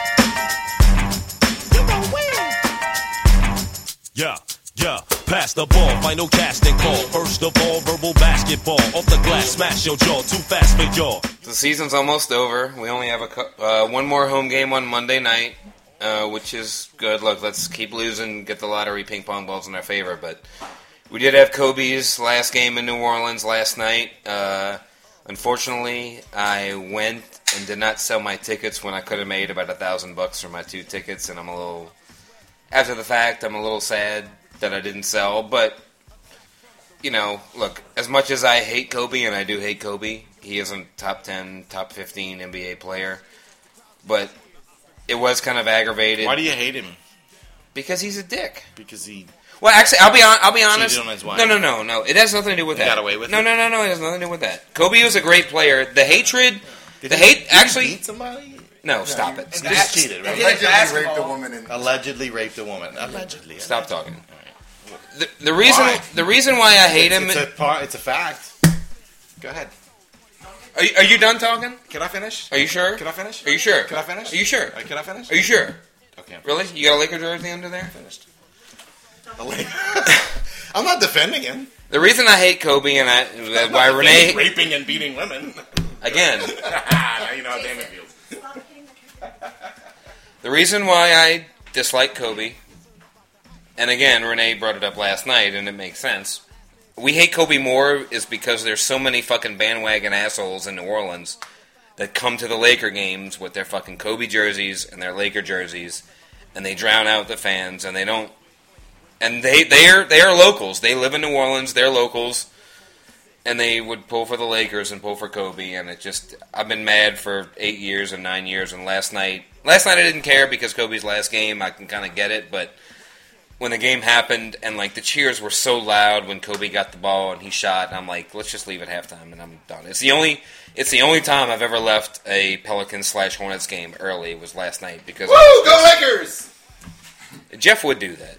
Yeah, pass the ball, final casting call. First of all, verbal basketball. Off the glass, smash your jaw, too fast for y'all. The season's almost over. We only have one more home game on Monday night, which is good. Look, let's keep losing, get the lottery ping pong balls in our favor. But we did have Kobe's last game in New Orleans last night. Unfortunately, I went and did not sell my tickets when I could have made about $1,000 for my 2 tickets, and after the fact, I'm a little sad that I didn't sell. But look, as much as I hate Kobe, and I do hate Kobe, he isn't top 10, top 15 NBA player. But it was kind of aggravated. Why do you hate him? Because he's a dick. Because he... Well, actually, I'll be honest. Cheated on his wife. No. It has nothing to do with that. Got away with no, it? No, it has nothing to do with that. Kobe was a great player. The hatred... Did he beat somebody? No, stop it. Just cheated, right? Allegedly raped a woman. Allegedly raped a woman. Allegedly. Stop talking. The reason why I hate him... It's a fact. Go ahead. Are you done talking? Can I finish? Are you sure? Can I finish? Are you sure? Can I finish? Are you sure? Can I finish? Are you sure? Okay. Really? You got a Laker jersey under there? Finished. I'm not defending him. The reason I hate Kobe and why Renee... Raping and beating women. Again. Now you know how Damon feels. The reason why I dislike Kobe and again, Renee brought it up last night, and it makes sense. We hate Kobe more is because there's so many fucking bandwagon assholes in New Orleans that come to the Laker games with their fucking Kobe jerseys and their Laker jerseys, and they drown out the fans, and they don't. And they are locals. They live in New Orleans. They're locals, and they would pull for the Lakers and pull for Kobe. And it just, I've been mad for 8 years and 9 years. And last night I didn't care because Kobe's last game. I can kind of get it, but when the game happened and like the cheers were so loud when Kobe got the ball and he shot, and I'm like, let's just leave at halftime and I'm done. It's the only time I've ever left a Pelicans/Hornets game early was last night because go Lakers! Jeff would do that.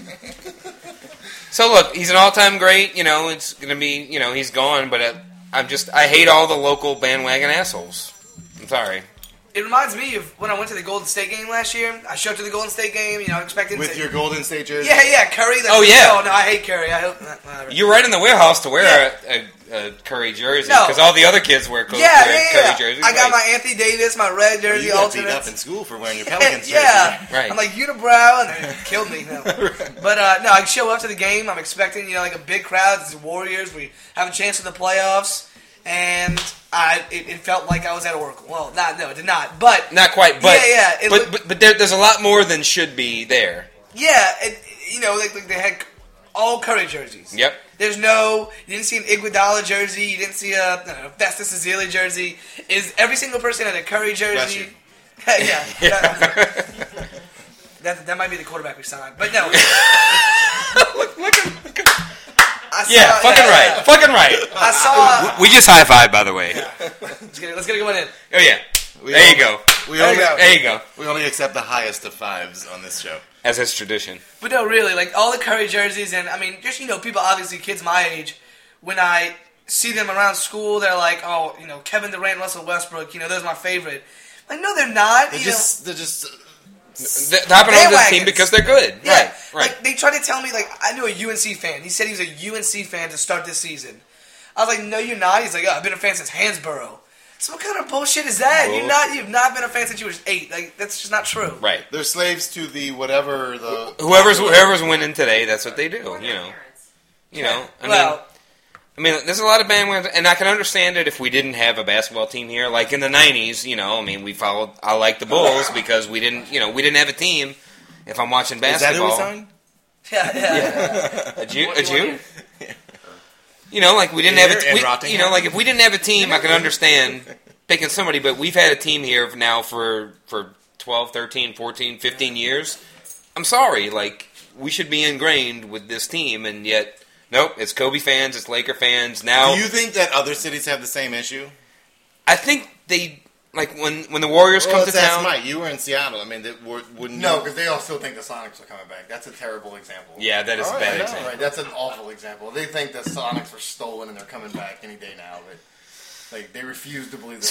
So look, he's an all-time great. It's gonna be, he's gone. But I hate all the local bandwagon assholes. I'm sorry. It reminds me of when I went to the Golden State game last year. I showed up to the Golden State game, expecting with your Golden State jersey. Yeah, Curry. Oh yeah. Oh no, I hate Curry. I hope. Whatever. You're right in the warehouse to wear a Curry jersey because all the other kids wear Curry jerseys. I got my Anthony Davis, my red jersey. You got beat up in school for wearing your Pelicans jersey. Right. I'm like unibrow, and they killed me. No. But no, I show up to the game. I'm expecting like a big crowd. It's the Warriors. We have a chance for the playoffs, and it felt like I was at Oracle. Well, it did not. But not quite. But yeah. But there's a lot more than should be there. Yeah, they had all Curry jerseys. Yep. You didn't see an Iguodala jersey. You didn't see a Festus Ezeli jersey. Every single person had a Curry jersey. Yeah. That might be the quarterback we signed. But no. Look at. Fucking right. I saw. We just high-fived, by the way. Let's get it going in. Oh yeah. There you go. There you go. We only accept the highest of fives on this show. As is tradition. But no, really, like all the Curry jerseys, and I mean, just people, obviously, kids my age, when I see them around school, they're like, oh, Kevin Durant, Russell Westbrook, those are my favorite. Like, no, they're not. They're just hopping on this team because they're good. Yeah. Right. Like, they tried to tell me, like, I knew a UNC fan. He said he was a UNC fan to start this season. I was like, no, you're not. He's like, I've been a fan since Hansborough. So what kind of bullshit is that? You've not been a fan since you were 8. Like, that's just not true. Right. They're slaves to the whatever the whoever's winning today. That's what they do. I mean, there's a lot of bandwagons, and I can understand it if we didn't have a basketball team here. Like in the '90s, we followed. I like the Bulls because we didn't have a team. If I'm watching basketball, is that who we signed? Yeah. A Jew. Like we didn't have a like if we didn't have a team, I can understand picking somebody. But we've had a team here now for 12, 13, 14, 15 years. I'm sorry, like we should be ingrained with this team, and yet. Nope, it's Kobe fans, it's Laker fans. Now, do you think that other cities have the same issue? I think they when the Warriors come to town. Mike, you were in Seattle. I mean, wouldn't no, because they all still think the Sonics are coming back. That's a terrible example. Yeah, that is a bad example. Right, that's an awful example. They think the Sonics were stolen and they're coming back any day now, but they refuse to believe.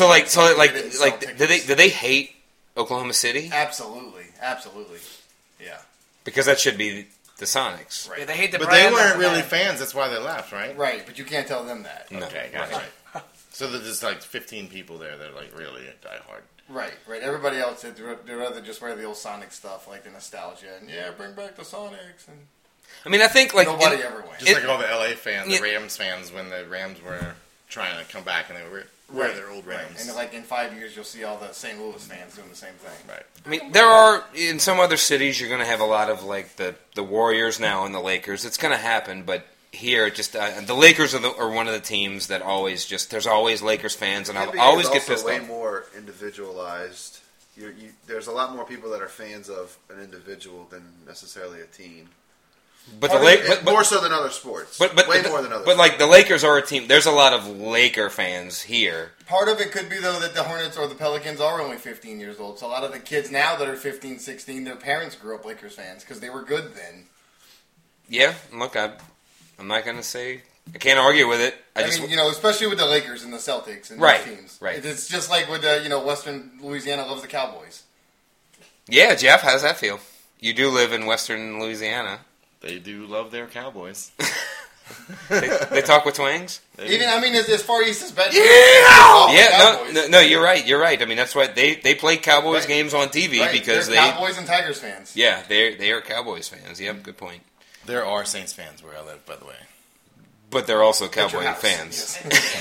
Do they hate Oklahoma City? Absolutely, yeah. Because that should be the Sonics. Right. Yeah, they hate the but brand. They weren't really fans. That's why they left, right? Right, but you can't tell them that. No. Okay, gotcha. Right. So there's like 15 people there that are like really diehard. Right. Everybody else, they'd rather just wear the old Sonic stuff, like the nostalgia, and bring back the Sonics. And I mean, I think like nobody ever went. Just like all the LA fans, the Rams fans, when the Rams were trying to come back and they were their old Rams. Right. And like in 5 years, you'll see all the St. Louis fans doing the same thing. Right. I mean, there are in some other cities you're going to have a lot of like the Warriors now and the Lakers. It's going to happen, but here just the Lakers are one of the teams that always there's always Lakers fans, and I'll always get pissed off. Way more individualized. There's a lot more people that are fans of an individual than necessarily a team. But more so than other sports. Way more than other. But like the Lakers are a team. There's a lot of Laker fans here. Part of it could be though that the Hornets or the Pelicans are only 15 years old. So a lot of the kids now that are 15, 16, their parents grew up Lakers fans because they were good then. Yeah, look, I'm not gonna say I can't argue with it. I mean, especially with the Lakers and the Celtics and those teams. Right. It's just like with Western Louisiana loves the Cowboys. Yeah, Jeff, how does that feel? You do live in Western Louisiana. They do love their Cowboys. They talk with twangs. Even as far east as Bedford. No, you're right. I mean, that's why they play Cowboys games on TV because they're Cowboys and Tigers fans. Yeah, they are Cowboys fans. Yep, good point. There are Saints fans where I live, by the way. But they're also Cowboy fans.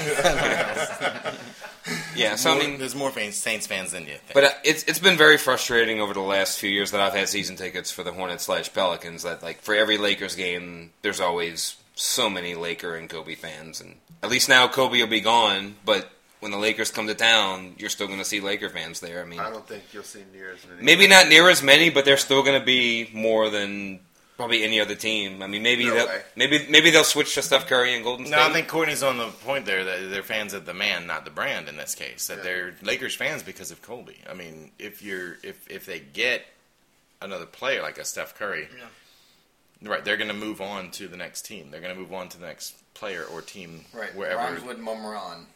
Yeah, so I mean, there's more Saints fans than you think. But it's been very frustrating over the last few years that I've had season tickets for the Hornets/Pelicans. That like for every Lakers game, there's always so many Laker and Kobe fans, and at least now Kobe will be gone. But when the Lakers come to town, you're still going to see Laker fans there. I mean, I don't think you'll see near as many. Maybe not near as many, but they're still going to be more than probably any other team. I mean, maybe they'll switch to Steph Curry and Golden State. No, I think Courtney's on the point there that they're fans of the man, not the brand. In this case, that they're Lakers fans because of Kobe. I mean, if they get another player like a Steph Curry, right, they're going to move on to the next team. They're going to move on to the next player or team, wherever. Rhymes with Mumran.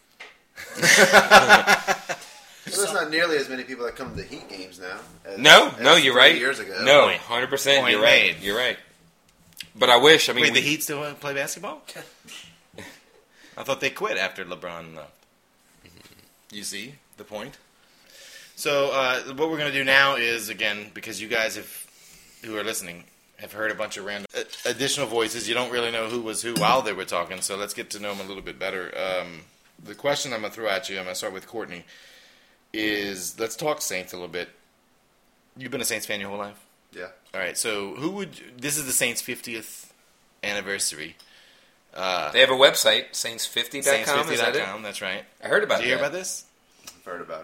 So there's not nearly as many people that come to the Heat games now. No, you're right. Years ago. No, 100%. You're right. You're right. But I wish. I mean, wait, the Heat still play basketball? I thought they quit after LeBron left. You see the point? So what we're going to do now is, again, because you guys who are listening have heard a bunch of random additional voices. You don't really know who was who while they were talking, so let's get to know them a little bit better. The question I'm going to throw at you, I'm going to start with Courtney, is let's talk Saints a little bit. You've been a Saints fan your whole life? Yeah. All right, so this is the Saints' 50th anniversary. They have a website, Saints50.com. Saints50.com, that's right. I heard about Did you hear about this? I've heard about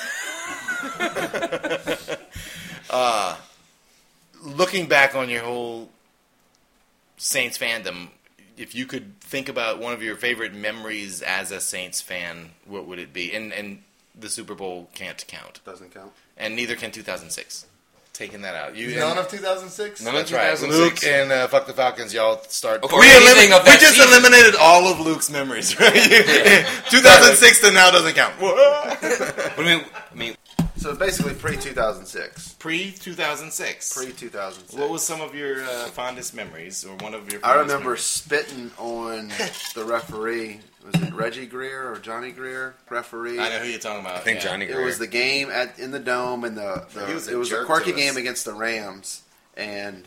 it. Looking back on your whole Saints fandom, if you could think about one of your favorite memories as a Saints fan, what would it be? And the Super Bowl can't count. Doesn't count. And neither can 2006. Taking that out. None of 2006? None of That's 2006. right. Luke and Fuck the Falcons, y'all start. We just eliminated all of Luke's memories, right? 2006 to now doesn't count. What do you mean? So basically pre-2006. Pre-2006. Pre-2006. What was some of your fondest memories, or one of your? I remember memories? spitting on the referee. Was it Reggie Greer or Johnny Greer? Referee. I know who you're talking about. I think Johnny Greer. It was the game in the Dome, and it was a quirky game against the Rams, and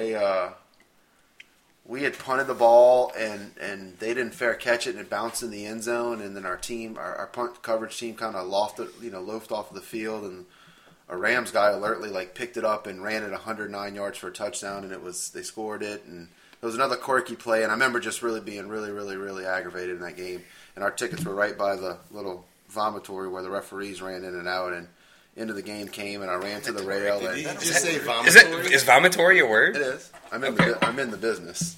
we had punted the ball, and they didn't fair catch it, and it bounced in the end zone, and then our punt coverage team kind of loafed off of the field, and a Rams guy alertly picked it up and ran it 109 yards for a touchdown, and they scored it, and there was another quirky play, and I remember just really being really, really, really aggravated in that game, and our tickets were right by the little vomitory where the referees ran in and out, and into the game came, and I ran to the rail. Did you just say vomitory? Is vomitory a word? It is. I'm in the business.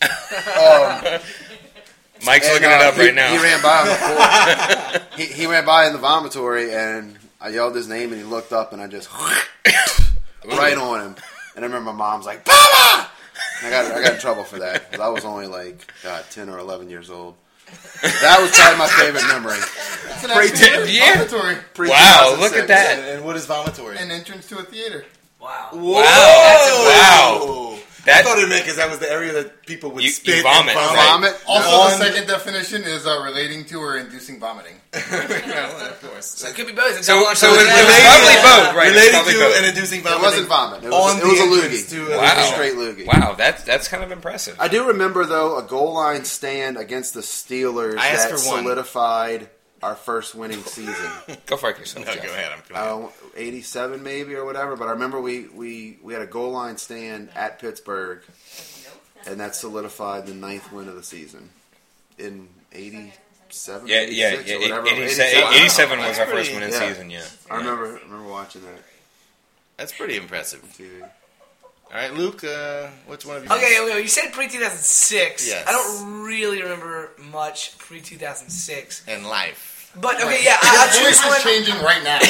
Mike's looking it up right now. He ran by on the floor. He ran by in the vomitory, and I yelled his name, and he looked up, and I just right on him. And I remember my mom's like, "Papa!" And I got in trouble for that because I was only 10 or 11 years old. That was probably my favorite memory. Vomitory. Wow, look at that. And what is vomitory? An entrance to a theater. Wow. Whoa. Wow. I thought it meant because that was the area that people would spit you vomit. and Vomit. Also, the second definition is relating to or inducing vomiting. Of course. So it could be both. So it's probably both, right? Related to and inducing vomiting. It wasn't vomit. It was a loogie. Wow. It was a straight loogie. Wow, that's kind of impressive. I do remember, though, a goal line stand against the Steelers that solidified our first winning season. Go fuck yourself, No, Jeff. go ahead. 87 maybe or whatever, but I remember we had a goal line stand at Pittsburgh, and that solidified the 9th win of the season in 87. Yeah. 86 or whatever. 87 was our first winning season. Yeah, I remember watching that. That's pretty impressive. TV. All right, Luke, what's one of your... Okay, you said pre-2006. Yes. I don't really remember much pre-2006. In life. But, okay, yeah, I'll choose Voice one. is changing right now.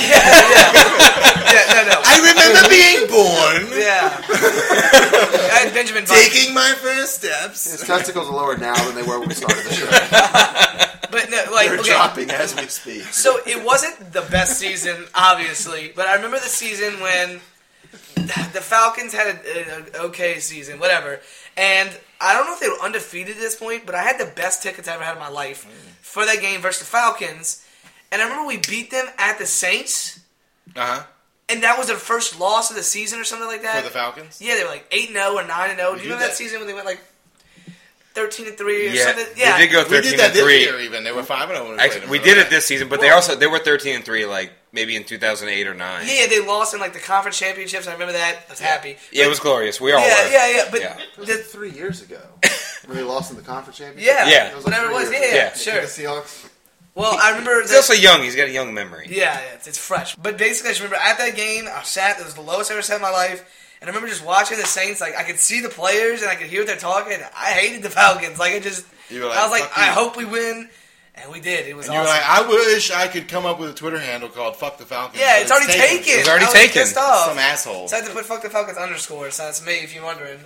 No. I remember being born. Yeah. I had Benjamin Button. Taking my first steps. His testicles are lower now than they were when we started the show. But, no, They're dropping as we speak. So, it wasn't the best season, obviously, but I remember the season when the Falcons had an okay season, whatever. And I don't know if they were undefeated at this point, but I had the best tickets I ever had in my life for that game versus the Falcons. And I remember we beat them at the Saints. Uh-huh. And that was their first loss of the season or something like that. For the Falcons? Yeah, they were like 8-0 or 9-0. Do you remember that season when they went like 13-3 or Yeah, something? Yeah, they did go 13-3. We did that this year even. They were 5-0. Actually, we did it this season, but they were 13-3 like maybe in 2008 or 9. Yeah, they lost in like the conference championships. I remember that. I was happy. Yeah, it was glorious. We all were. Yeah. But It was like 3 years ago when they lost in the conference championship. Yeah, It was whatever it was. Yeah, sure. The Seahawks. Well, I remember. He's also young. He's got a young memory. Yeah, it's fresh. But basically, I just remember at that game, I sat. It was the lowest I ever sat in my life. And I remember just watching the Saints. Like I could see the players and I could hear what they're talking. I hated the Falcons. Like I was like, "Fuck I you." hope we win, and we did. It was And awesome. you were like, I wish I could come up with a Twitter handle called "Fuck the Falcons." Yeah, but it's already taken. It's already I was taken. Pissed off. Some asshole. So I had to put "Fuck the Falcons" _ So that's me, if you're wondering.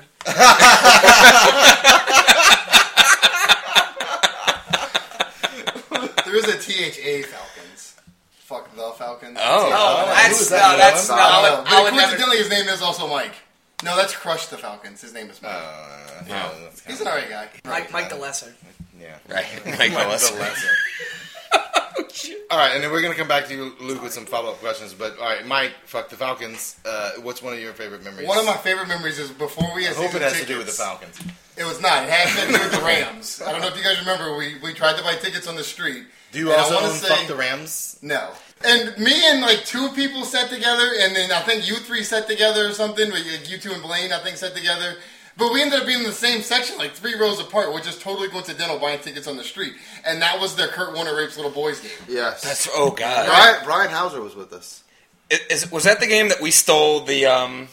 There is a THA Falcons. Fuck the Falcons. That's Who is that? that's I no. I don't know. would But never. coincidentally, his name is also Mike. No, that's Crush the Falcons. His name is Mike. He's an alright guy. Mike the Lesser. Yeah. Right. Michael Lesser. All right, and then we're going to come back to you, Luke, with some follow-up questions. But, all right, Mike, fuck the Falcons. What's one of your favorite memories? One of my favorite memories is before we had I hope season it has tickets. to do with the Falcons. It was not. It had to do with the Rams. I don't know if you guys remember. We tried to buy tickets on the street. Do you And also I wanna own say- Fuck the Rams? No. And me and like 2 people sat together, and then I think you 3 sat together or something. Like you 2 and Blaine, I think, sat together. But we ended up being in the same section, like 3 rows apart, which is totally coincidental, buying tickets on the street. And that was the Kurt Warner Rapes Little Boys game. Yes. That's God. Brian Hauser was with us. Was that the game that we stole the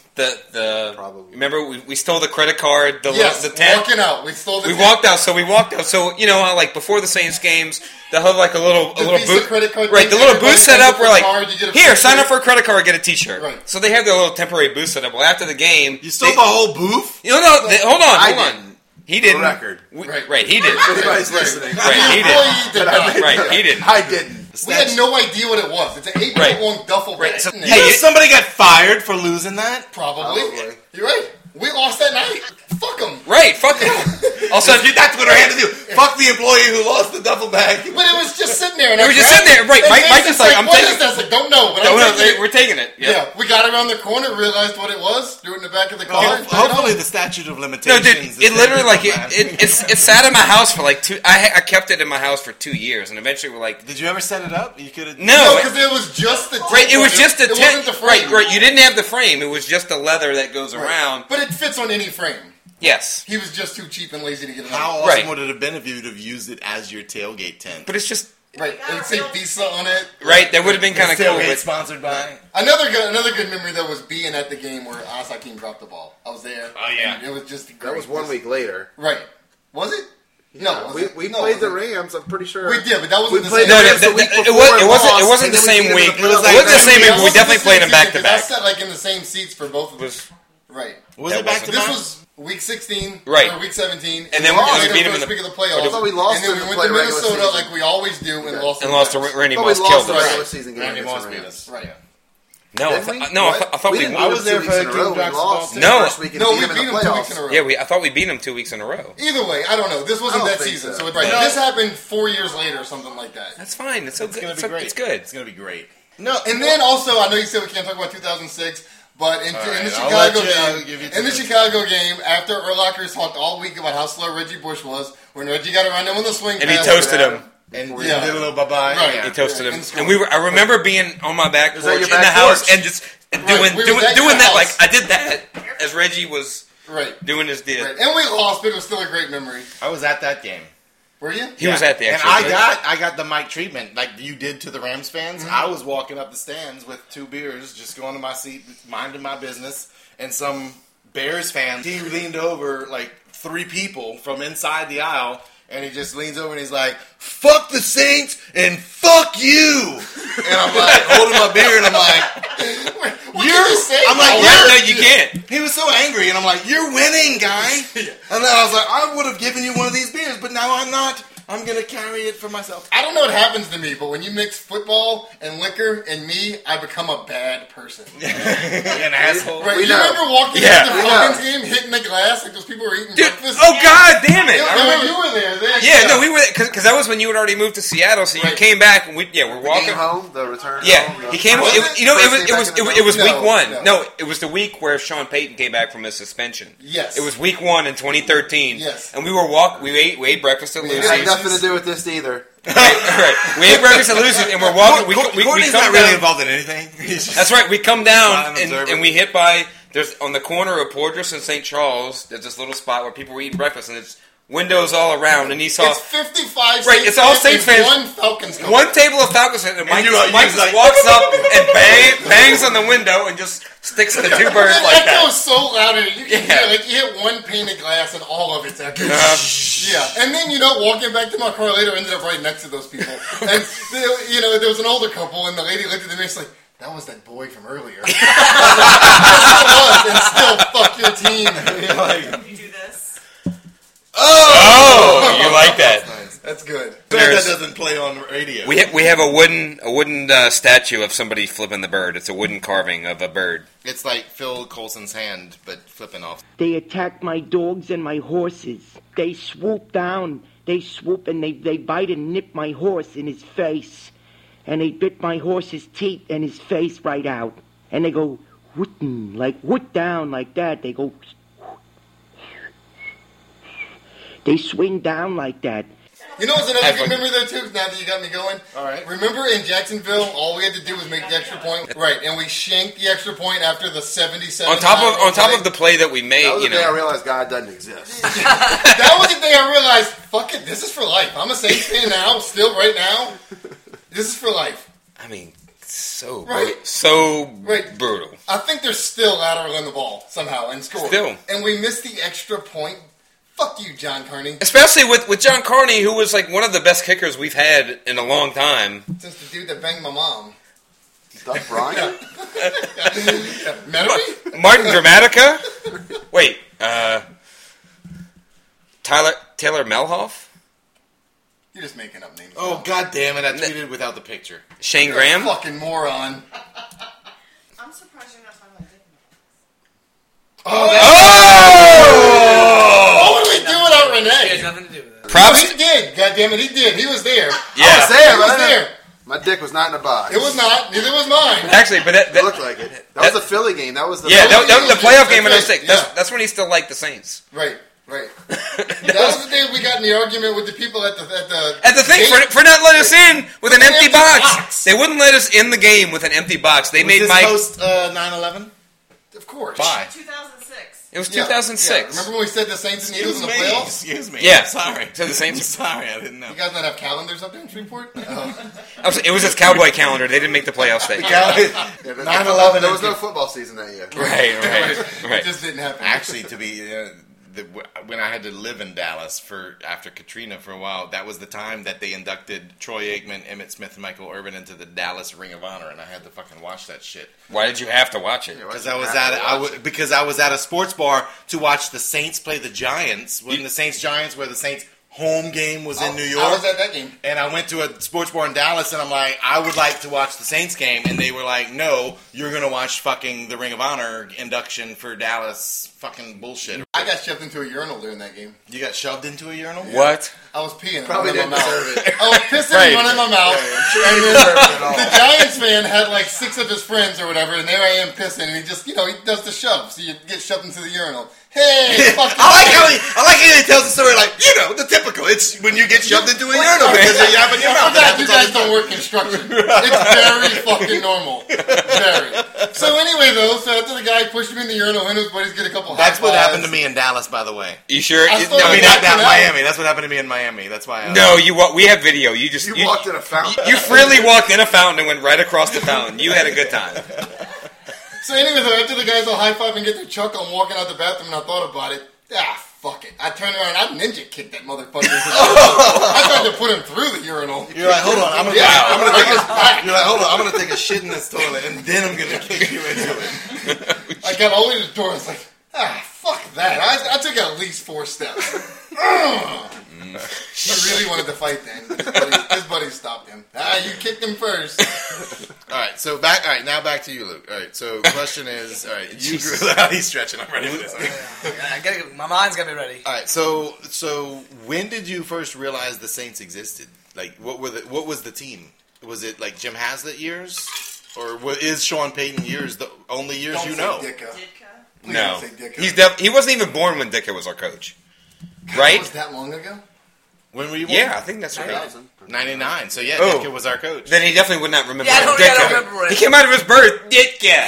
Probably. Remember we stole the credit card, the Yes, tent. walking out. We stole the We tent. walked out. So you know how like before the Saints games they'll have like a little Visa booth, credit card right? thing, The little everybody booth set signs up. up We're for a like, card, you get a here, free sign up ticket. for a credit card, get a T-shirt. Right. So they have their little temporary booth set up. Well, after the game, You stole the whole booth? hold on. I Hold on. didn't. He didn't. record. Right, he did. Everybody's listening. Right, he did. Employee did not. Right, he didn't. I didn't. We had no idea what it was. It's an 8 Right. long duffel bag. Right, so- You Hey, know somebody got fired for losing that? Probably. Probably. You're right. We lost that night. Fuck them. Right, fuck him. Also, That's what I had to do. Fuck the employee who lost the duffel bag. But it was just sitting there. And It was just sitting there. Right, Mike just like, I'm what taking is this? Like, don't know. But No, I'm taking it. we're taking it. Yep. Yeah, we got around the corner, realized what it was, threw it in the back of the car. and took it Hopefully home. the statute of No, limitations. dude, is it literally like on that. it sat in my house for like 2. I kept it in my house for 2 years, and eventually we're like, Did you ever set it up? You could have. no, because it was just the tent. right. It was just a It tent. wasn't the frame. Right. You didn't have the frame. It was just the leather that goes around. But it fits on any frame. Yes, He was just too cheap and lazy to get it How on. awesome Right. would it have been if you'd have used it as your tailgate tent? but it's just Right. It would say Visa on it. right. That would have been kind of cool. Tailgate But sponsored by. Another good memory though was being at the game where Asakin dropped the ball. I was there. Oh, yeah. And it was just great. That was 1 week later. Right. Was it? No, we no, played the it wasn't. Rams. I'm pretty sure. We did, but that wasn't We the played same. the no, Rams the week it before and wasn't. lost, It wasn't and the then we same beat week. them It in the wasn't the playoffs. same week. It We wasn't definitely the played same them back to season, 'cause I back. sat like in the same seats for both of us. Right. Was That it back to wasn't- This back? was week 16, Right. or week 17, And then we we played beat the them in first the- week of the playoffs. I thought we lost and then in we the went to regular Minnesota season. like we always do and lost. And in lost the to playoffs. Randy I thought we Moss lost killed the us. regular season game. Randy against Moss the beat Rams. us. Right. No, I Didn't we? thought, no, I thought we we. didn't I beat was them 2 there for weeks in a King row. We Jack's lost ball. the No. first week and No, we beat them beat in them the 2 weeks in a playoffs. row. Yeah, I thought we beat them 2 weeks in a row. Either way, I don't know. This wasn't I don't that think season, so. so right. No. This happened 4 years later, or something like that. That's fine. It's so It's good. gonna be great. It's good. It's gonna be great. No, and then also, I know you said we can't talk about 2006, but in All the right, I'll Chicago let you- I'll game, give you in the 2 Chicago game, after Urlacher talked all week about how slow Reggie Bush was, when Reggie got around him on the swing And he pass, toasted him. And Yeah. did a little bye-bye. Right. Yeah. He toasted Yeah, him, in and we were. I remember being on my back Is that porch your in the back house porch? and just doing we was at your doing that. house. Like I did that as Reggie was Right. doing his deal. Right. And we lost, but it was still a great memory. I was at that game. Were you? He was at the and actual. I got the mic treatment like you did to the Rams fans. I was walking up the stands with 2 beers, just going to my seat, minding my business, and some Bears fan, he leaned over like 3 people from inside the aisle, and he just leans over and he's like, "Fuck the Saints and fuck you." And I'm like holding my beer, and I'm like, What did you say? I'm like, Oh, no, you can't. He was so angry, and I'm like, "You're winning, guy." And then I was like, "I would have given you one of these beers, but now I'm not I'm gonna carry it for myself. I don't know what happens to me, but when you mix football and liquor and me, I become a bad person. You're an asshole. Right? We You know. remember walking Yeah. into the We Falcons know. game, hitting the glass like those people were eating Dude, breakfast? oh god damn it! Yeah, I no, remember. you were there. Yeah, no, we were because that was when you had already moved to Seattle, so you Right. came back and we're The walking game home, the return Yeah, home. he came. Was It, it? you know, First it was day it back was in the it was No, week one. no. No, it was the week where Sean Payton came back from his suspension. Yes. It was week one in 2013. Yes. And we ate breakfast at It Lucy's. had nothing to do with this either. right. We ate breakfast at Lucy's, and we're walking. We Courtney's come not really down. involved in anything. That's right. We come down Silent observer. and we hit by. There's on the corner of Portrush and St. Charles. There's this little spot where people were eating breakfast, and it's windows all around. And he saw It's 55 Right, it's all Saints fans. One Falcons couple. one table of Falcons, and Mike, you- Mike you just like- walks up and bangs on the window and just sticks the two birds It like that. echoes so loud, and you can Yeah. hear, like, you hit one pane of glass and all of it's echoing. Uh-huh. Yeah, and then, walking back to my car later, ended up right next to those people. And, there was an older couple, and the lady looked at me and she's like, that was that boy from earlier. Yes, it was, and still, fuck your team. You do this. Oh, you like that? That's good. Glad that doesn't play on radio. We have a wooden statue of somebody flipping the bird. It's a wooden carving of a bird. It's like Phil Coulson's hand, but flipping off. They attack my dogs and my horses. They swoop down. They swoop and they bite and nip my horse in his face. And they bit my horse's teeth and his face right out. And they go, whootin', like whoot down like that. They go, they swing down like that. You know what's another good memory though too? Now that you got me going, all right. Remember in Jacksonville, all we had to do was make the extra point, right? And we shanked the extra point after the 77. On top of the play that we made, That was you the day I know. realized God doesn't exist. That was the day I realized, fuck it, this is for life. I'm a Saints fan now, still right now. This is for life. I mean, so Right. brutal. I think they're still lateraling the ball somehow and scoring. Still. And we missed the extra point. Fuck you, John Carney. Especially with John Carney, who was like one of the best kickers we've had in a long time. Since the dude that banged my mom. Doug Bryant? Memory? Martin Dramatica? Wait, Taylor Melhoff? You're just making up names. Oh, god damn it. I tweeted without the picture. Shane You're Graham? a fucking moron. I'm surprised you're not talking about Dick. What would we do without Renee? He has nothing to do with it. Props. No, he did. God damn it, he did. He was there. Yeah. I was there, He was but there. my dick was not in a box. It was not. Neither was mine. Actually, but It looked like it. That was the Philly game. That was the yeah, that was the playoff game in That's 06. right, yeah. That's when he still liked the Saints. Right. That was the day we got in the argument with the people at the thing gate. for not letting us in with an empty empty box. box. They wouldn't let us in the game with an empty box. They Was made this Mike. post 9/11? Of course. Bye. 2006. It was Yeah, 2006. yeah. Remember when we said the Saints and Eagles in the playoffs? Excuse me. Yeah. I'm sorry. So the Saints- I'm sorry, I didn't know. You guys not have calendars up there in Shreveport? Oh. It was his cowboy calendar. They didn't make the playoff stage. 9/11. There was no football season that year. Right. It just didn't happen. Actually, to be when I had to live in Dallas after Katrina for a while, that was the time that they inducted Troy Aikman, Emmitt Smith, and Michael Irvin into the Dallas Ring of Honor, and I had to fucking watch that shit. Why did you have to watch it? Because I was at a sports bar to watch the Saints play the Giants when the Saints Giants, where the Saints home game was in New York. I was at that game. And I went to a sports bar in Dallas, and I'm like, I would like to watch the Saints game. And they were like, no, you're going to watch fucking the Ring of Honor induction for Dallas fucking bullshit. I got shoved into a urinal during that game. You got shoved into a urinal? What? I was peeing. Probably running didn't my mouth. deserve it. I was pissing Right. and running my mouth. And then the Giants fan had like 6 of his friends or whatever, and there I am pissing, and he just, he does the shove, so you get shoved into the urinal. Hey, fuck you. I like how he tells the story like, the typical. It's when you get shoved into a urinal because you have in your mouth. You guys don't work construction. It's very fucking normal. Very. So anyway, though, after the guy pushed me in the urinal, and his buddies get a couple That's what high happened to fives. me in Dallas, by the way. You sure? I still I mean, That's not what Miami. That's what happened to me in Miami. That's why. No, we have video. You just You walked in a fountain. You freely walked in a fountain and went right across the fountain. You had a good time. So anyway, though, after the guys all high five and get their chuckle, I'm walking out the bathroom, and I thought about it. Fuck it. I turned around, I ninja kicked that motherfucker. I tried to put him through the urinal. You're like, hold on, I'm gonna take a shit in this toilet, and then I'm gonna kick you into it. I got all the way to the door. I was like, fuck Fuck that. I took at least 4 steps. He really wanted to fight then. His buddy stopped him. You kicked him first. All right, now back to you, Luke. All right, so question is, all right, you grew out. He's stretching. I'm ready for this. Okay. My mind's got to be ready. All right, so when did you first realize the Saints existed? Like, what was the team? Was it like Jim Haslett years, or is Sean Payton years the only years Don't you say know? Ditka. Please No, don't say Ditka. he wasn't even born when Ditka was our coach, right? Was that long ago? When were you born? Yeah, I think that's right. 99. So yeah, Oh. Ditka was our coach. Then he definitely would not remember. Yeah, I don't remember it. He came out of his birth, Ditka.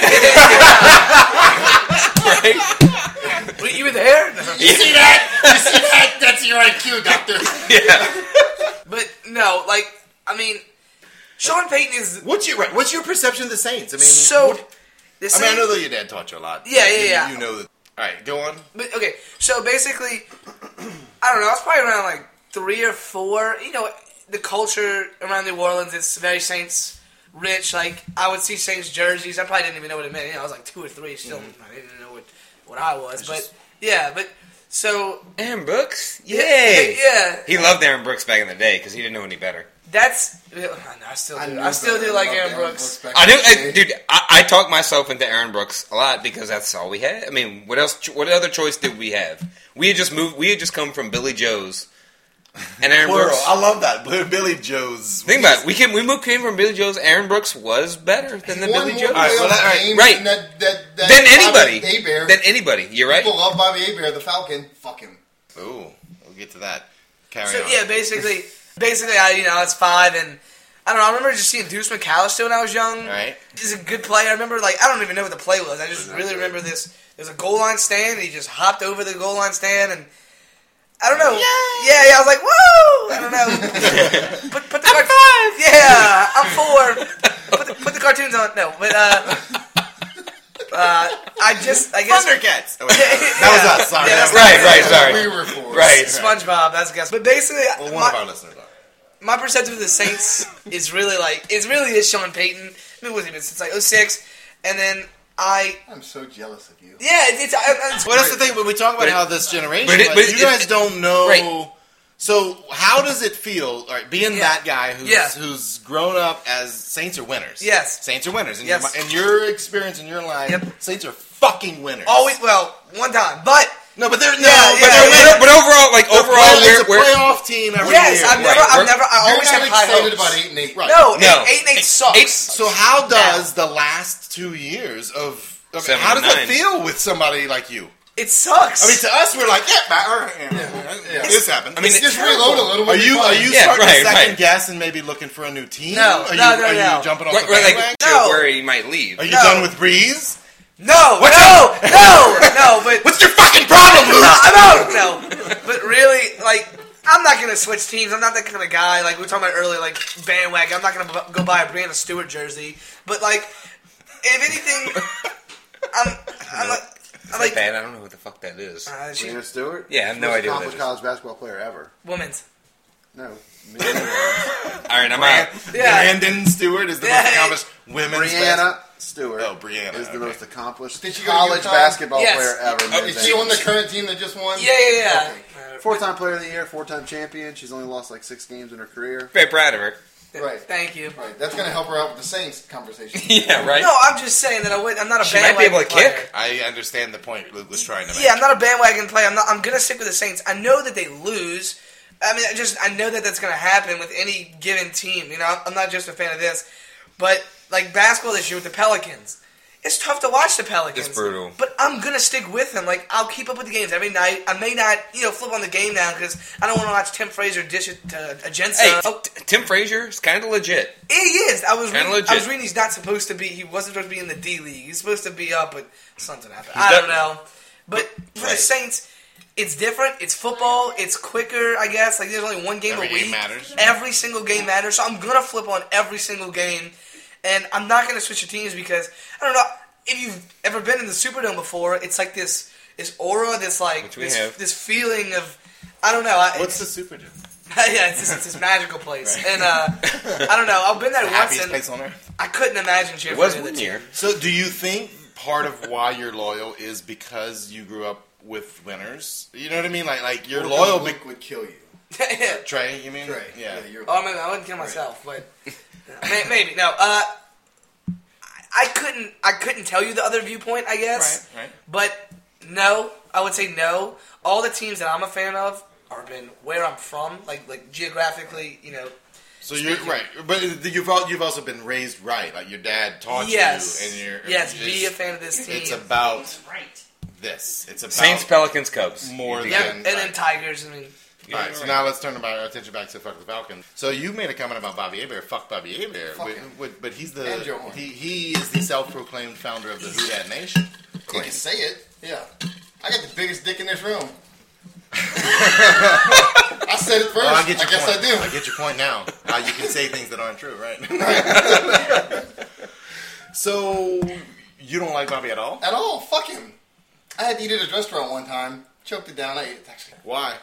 Right? You were there? You see that? That's your IQ, doctor. Yeah. But no, like, I mean, Sean Payton is. What's your perception of the Saints? I mean, So, the I Saints, know that your dad taught you a lot. Yeah. You know that. All right, go on. But okay, so basically, I don't know. I was probably around like 3 or 4. You know, the culture around New Orleans is very Saints rich. Like, I would see Saints jerseys. I probably didn't even know what it meant. You know, I was like 2 or 3 still. I didn't know what I was. But yeah, but so Aaron Brooks, yay! Yeah, He loved Aaron Brooks back in the day because he didn't know any better. that's. I still do like Aaron Brooks. I do, dude. I talk myself into Aaron Brooks a lot because that's all we had. I mean, what else? What other choice did we have? We had just moved. We had just come from Billy Joe's and Aaron Plural. Brooks. I love that. Billy Joe's. Think about it. We came from Billy Joe's. Aaron Brooks was better than the Billy Joe's. Right. Than anybody. Than anybody. You're right. People love Bobby Hebert, the Falcon. Fuck him. Ooh, we'll get to that. Carry So on. yeah, basically, I was 5, and I don't know. I remember just seeing Deuce McAllister when I was young. All right. He's a good player. I remember, like, I don't even know what the play was. I just really remember this. There's a goal line stand, and he just hopped over the goal line stand, and I don't know. Yeah. I was like, whoa! I don't know. put the I'm 5. Yeah, I'm 4. Put the cartoons on. No, but I guess Thundercats. Oh, wait, that was us. Sorry. Yeah, that's right. Sorry. We were 4. Right. SpongeBob. That's a guess. But basically, Well, one of our listeners are. my perception of the Saints is really is Sean Payton. I mean, what's he been since like 06, and then I'm so jealous of you. Yeah, it's well, that's the thing. When we talk about how this generation, but you guys don't know. Right. So how does it feel? All right, being that guy Yeah. who's grown up as Saints are winners. Yes. Saints are winners. In, Yes. in your experience in your life, Saints are fucking winners. Always, well, one time, but no, but they're But overall, it's a playoff team every year. I've never. I always have high excited hopes. about 8-8. Right. No, 8-8 sucks. So how does the last 2 years of how does it 7-9. feel with somebody like you? It sucks. I mean, to us, we're like, all right, this happened. I mean, Just reload a little bit. Are you starting to second guess and maybe looking for a new team? No, Are no. you jumping off the like bandwagon? No. where he might leave. Are you done with Breeze? No, but What's your fucking problem, Luke? no. But really, like, I'm not gonna switch teams. I'm not that kind of guy. Like we were talking about earlier, like bandwagon. I'm not gonna go buy a Brianna Stewart jersey. But like, if anything, I'm like bad. I don't know who the fuck that is. Brianna Stewart? Yeah, I have no Most idea who that accomplished is. college basketball player ever. women's. No. All right, I'm out. Brandon Stewart is the most accomplished women's Brianna Stewart. Oh, Brianna is the most accomplished Did she go to college Utah? basketball Yes. player ever. Is she on the current team that just won? Yeah. Okay. 4-time player of the year, 4-time champion. She's only lost like 6 games in her career. Very proud of her. Right. Thank you. Right. That's going to help her out with the Saints conversation. Yeah, right. No, I'm just saying that I'm not a She might be bandwagon able to player. kick. I understand the point Luke was trying to make. Yeah, I'm not a bandwagon player. I'm gonna stick with the Saints. I know that they lose. I mean, I know that that's gonna happen with any given team. You know, I'm not just a fan of this, but like basketball this year with the Pelicans, it's tough to watch the Pelicans. It's brutal. But I'm gonna stick with them. Like I'll keep up with the games every night. I may not, flip on the game now because I don't want to watch Tim Frazier dish it to Agenza. Hey, Tim Frazier is kind of legit. He is. I was legit. reading he's not supposed to be. He wasn't supposed to be in the D League. He's supposed to be up, but something happened. I don't know. But for the Saints, it's different. It's football. It's quicker, I guess. Like there's only one game Every a week. game matters. Every single game matters. So I'm gonna flip on every single game, and I'm not gonna switch your teams because I don't know if you've ever been in the Superdome before. It's like this aura, this feeling of I don't know. What's the Superdome? Yeah, it's this magical place, and I don't know. I've been there once, Happiest and place on earth. I couldn't imagine cheering It was for the one team. year. So, do you think part of why you're loyal is because you grew up with winners. You know what I mean? Like you're loyal. Luke would kill you. Trey, you mean? Trey. Yeah. I wouldn't kill myself, but maybe no. I couldn't tell you the other viewpoint, I guess. Right. But no, I would say no. All the teams that I'm a fan of are been where I'm from, like geographically, you know. So you're right, but you've also been raised right. Like your dad taught you, and be a fan of this team. It's about this. It's about Saints, Pelicans, Cubs. More than and then Tigers. I mean. All right, so now let's turn our attention back to Fuck the Falcons. So you made a comment about Bobby Hebert. Fuck Bobby Hebert. But he's he is the self-proclaimed founder of the Who Dat Nation. You can say it. Yeah. I got the biggest dick in this room. I said it first. Well, I guess I do. I get your point now. You can say things that aren't true, right? So you don't like Bobby at all? At all. Fuck him. I had to eat at a restaurant one time. Choked it down. I ate it. Actually. Why?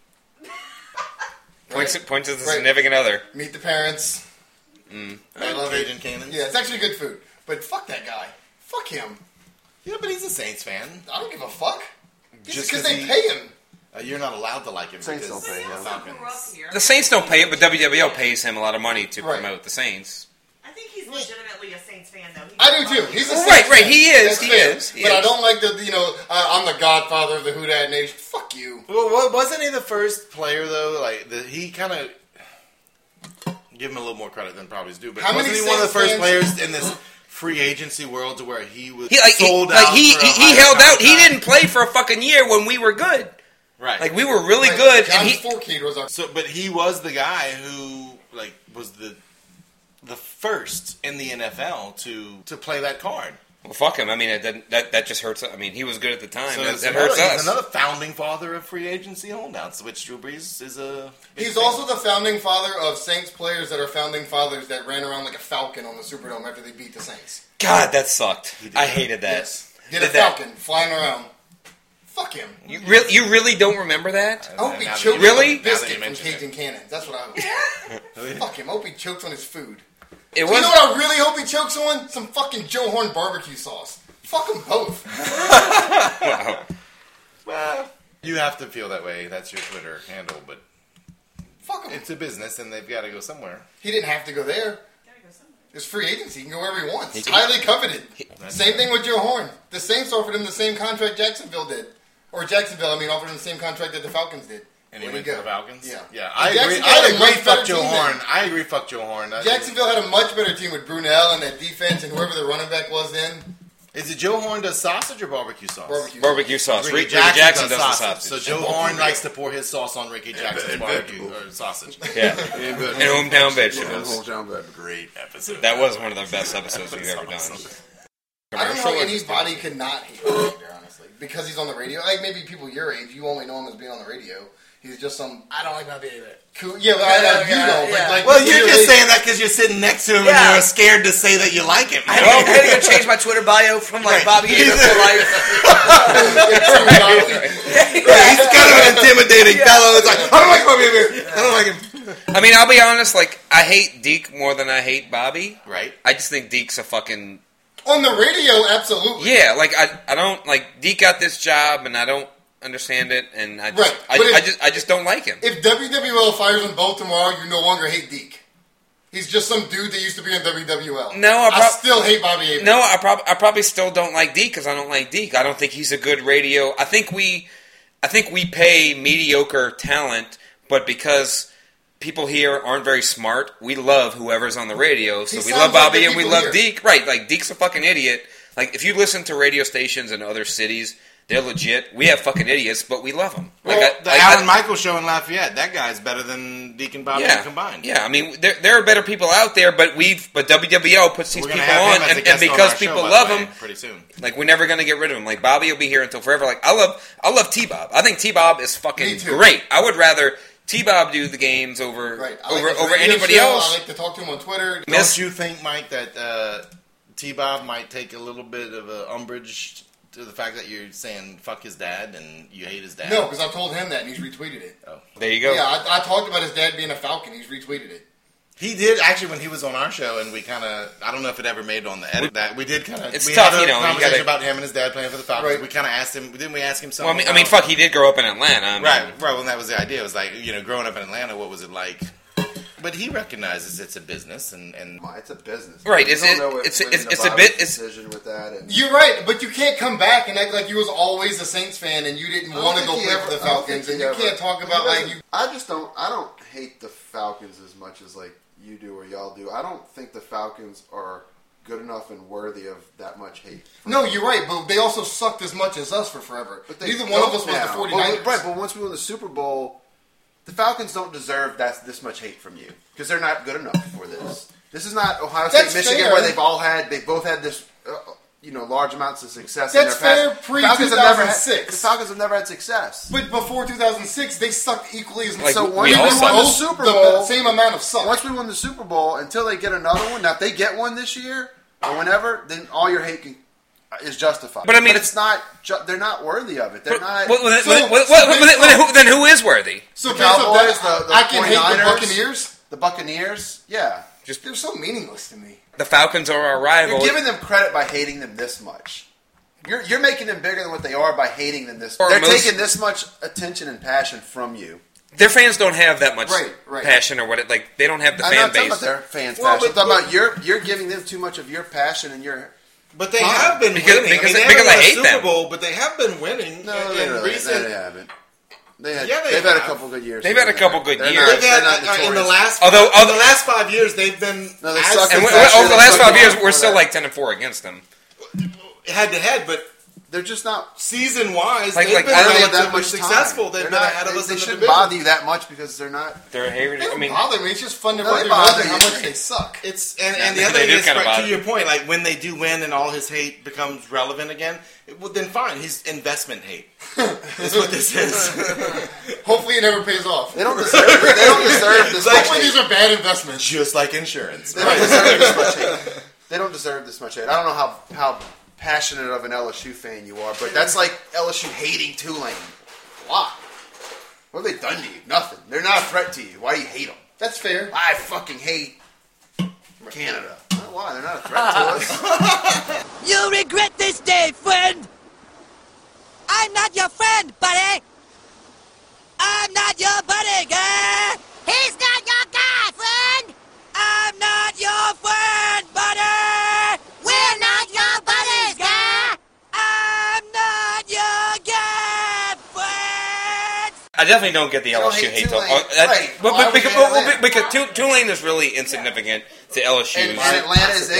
Point to the significant other. Meet the parents. I love Cajun Cannons. Yeah, it's actually good food. But fuck that guy. Fuck him. Yeah, but he's a Saints fan. I don't give a fuck. Just because they pay him. You're not allowed to like him. Saints don't pay him. The Saints don't pay it, but WWL pays him a lot of money to promote the Saints. I think he's legitimately a Saints fan, though. I do too. He's a Saints right. fan. He is. That's fair. But I don't like I'm the godfather of the Who Dat Nation. Fuck you. Well, wasn't he the first player though? Like he kind of give him a little more credit than probably is due. But wasn't he one of the first players in this free agency world to where he was sold out? He held out. He didn't play for a fucking year when we were good. Right. Like we were really good. John And Forkade was our. But he was the guy who was the first in the NFL to play that card. Well, fuck him. I mean, that just hurts. I mean, he was good at the time. So that hurts us. He's another founding father of free agency holdouts, which Drew Brees is a. He's also the founding father of Saints players that are founding fathers that ran around like a falcon on the Superdome after they beat the Saints. God, that sucked. I hated that. Yes. Did a falcon flying around. Fuck him. You really don't remember that? Opie choked on a biscuit from Cajun Cannons. That's what I hope. Fuck him. Opie choked on his food. You know what I really hope he chokes on? Some fucking Joe Horn barbecue sauce. Fuck them both. Well, you have to feel that way. That's your Twitter handle, but fuck him. It's a business, and they've got to go somewhere. He didn't have to go there. It's free agency. He can go wherever he wants. It's highly coveted. Same thing with Joe Horn. The Saints offered him the same contract Jacksonville did. Or Jacksonville, offered him the same contract that the Falcons did. And he went to the Falcons? Yeah. I agree. Fuck Joe Horn. I agree. Fuck Joe Horn. Jacksonville had a much better team with Brunell and that defense and whoever the running back was then. Is it Joe Horn does sausage or barbecue sauce? Barbecue sauce. Ricky Jackson does the sausage. So Joe Horn likes to pour his sauce on Ricky Jackson's barbecue or sausage. Yeah. And hometown vegetables. Great episode. That was one of the best episodes we've ever done. I don't know how anybody could not hate him, honestly. Because he's on the radio. Like maybe people your age, you only know him as being on the radio. He's just some. I don't like Bobby Hebert. Cool. Yeah, you know. Yeah. Well, you're just saying that because you're sitting next to him and you're scared to say that you like him. I had to go change my Twitter bio from Bobby Hebert to He's kind of an intimidating fellow. It's like I don't like Bobby Hebert. I don't like him. I mean, I'll be honest. I hate Deke more than I hate Bobby. Right. I just think Deke's a fucking. On the radio, absolutely. Yeah, I don't Deke got this job, and I don't understand it, and I just don't like him. If WWL fires them both tomorrow, you no longer hate Deke. He's just some dude that used to be in WWL. No, I still hate Bobby Hebert. No, I probably still don't like Deke because I don't like Deke. I don't think he's a good radio. I think we pay mediocre talent, but because people here aren't very smart, we love whoever's on the radio. So we love Bobby and we love Deke. Right, Deke's a fucking idiot. If you listen to radio stations in other cities, they're legit. We have fucking idiots, but we love them. The Alan Michaels show in Lafayette, that guy's better than Deke and Bobby combined. Yeah, I mean, there are better people out there, but WWL puts these people on, and because people love them, pretty soon. We're never going to get rid of them. Bobby will be here until forever. I love T-Bob. I think T-Bob is fucking great. I would rather T-Bob do the games over anybody else. I like to talk to him on Twitter. Don't you think, Mike, that T-Bob might take a little bit of umbrage to the fact that you're saying fuck his dad and you hate his dad? No, because I told him that and he's retweeted it. Oh, there you go. Yeah, I talked about his dad being a Falcon. He's retweeted it. He did actually when he was on our show, and we kind of, I don't know if it ever made it on the edit. That we did kind of. It's we tough, had a you know, you conversation gotta- about him and his dad playing for the Falcons. Right. We kind of asked him. Didn't we ask him something? Well, I mean, fuck, he did grow up in Atlanta. I mean, Right. Well, that was the idea. It was like, growing up in Atlanta, what was it like? But he recognizes it's a business, and it's a business. Right, You it's don't know it's when it's the it's a Bob's bit. It's decision with that. And You're right, but you can't come back and act like you was always a Saints fan and you didn't want to go play for the Falcons, and you can't talk about like you. I don't hate the Falcons as much as like you do or y'all do. I don't think the Falcons are good enough and worthy of that much hate. No, you're right, but they also sucked as much as us for forever. But they Neither one of don't us was now. the 49ers. But once we won the Super Bowl, the Falcons don't deserve this much hate from you because they're not good enough for this. This is not Ohio State, That's Michigan, fair. where they both had this, large amounts of success. That's in their fair past. pre-2006. The Falcons have never had success. But before 2006, they sucked equally as much. So we once we won the both Super the Bowl, same amount of suck. Once we won the Super Bowl, until they get another one. Now, if they get one this year or whenever, then all your hate is justified. But I mean, it's not. They're not worthy of it. They're not. Then who is worthy? So the Cowboys, the I can hate the 49ers, Buccaneers. The Buccaneers, yeah. They're so meaningless to me. The Falcons are our rival. You're giving them credit by hating them this much. You're making them bigger than what they are by hating them this much. They're taking this much attention and passion from you. Their fans don't have that much Right. passion or what it like. They don't have the I'm fan not talking base. about their fans' passion. I'm talking about you're giving them too much of your passion and your. But they have been because winning. because they because I haven't won a hate Super them. Bowl, but they have been winning. No, in recent. they haven't. They've had have. a couple good years. They've had a couple good years. They've had, in the last in the last 5 years, they've been No, they suck And in over the last 5 years, before we're still that. like 10-4 against them. head to head, but they're just not season wise. Like- they've like, been I don't know relatively that much successful. time. They've They're been not- ahead of us They in the shouldn't division. bother you that much because they're not. They're haters. It I doesn't mean, bother me. It's just fun to No, run they their bother nose at how you. much they suck. It's Yeah, and the other they thing do is, kinda bother to your point, like when they do win and all his hate becomes relevant again, well, then fine. He's investment hate. That's what this is. Hopefully, it never pays off. They don't deserve. They don't deserve this much Hopefully, hate. these are bad investments. Just like insurance. They don't deserve this much hate. They don't deserve this much hate. I don't know how passionate of an LSU fan you are, but that's like LSU hating Tulane. Why? What have they done to you? Nothing. They're not a threat to you. Why do you hate them? That's fair. I fucking hate Canada. Why? They're not a threat to us. You'll regret this day, friend! I'm not your friend, buddy! I'm not your buddy, guy! He's not your guy, friend! I'm not your friend, buddy! We're not your buddies, guy! I'm not your guy, friend! I definitely don't get the don't LSU hate hate. Tulane. Right. But Why would you hate because Tulane is really insignificant to LSU. And Atlanta is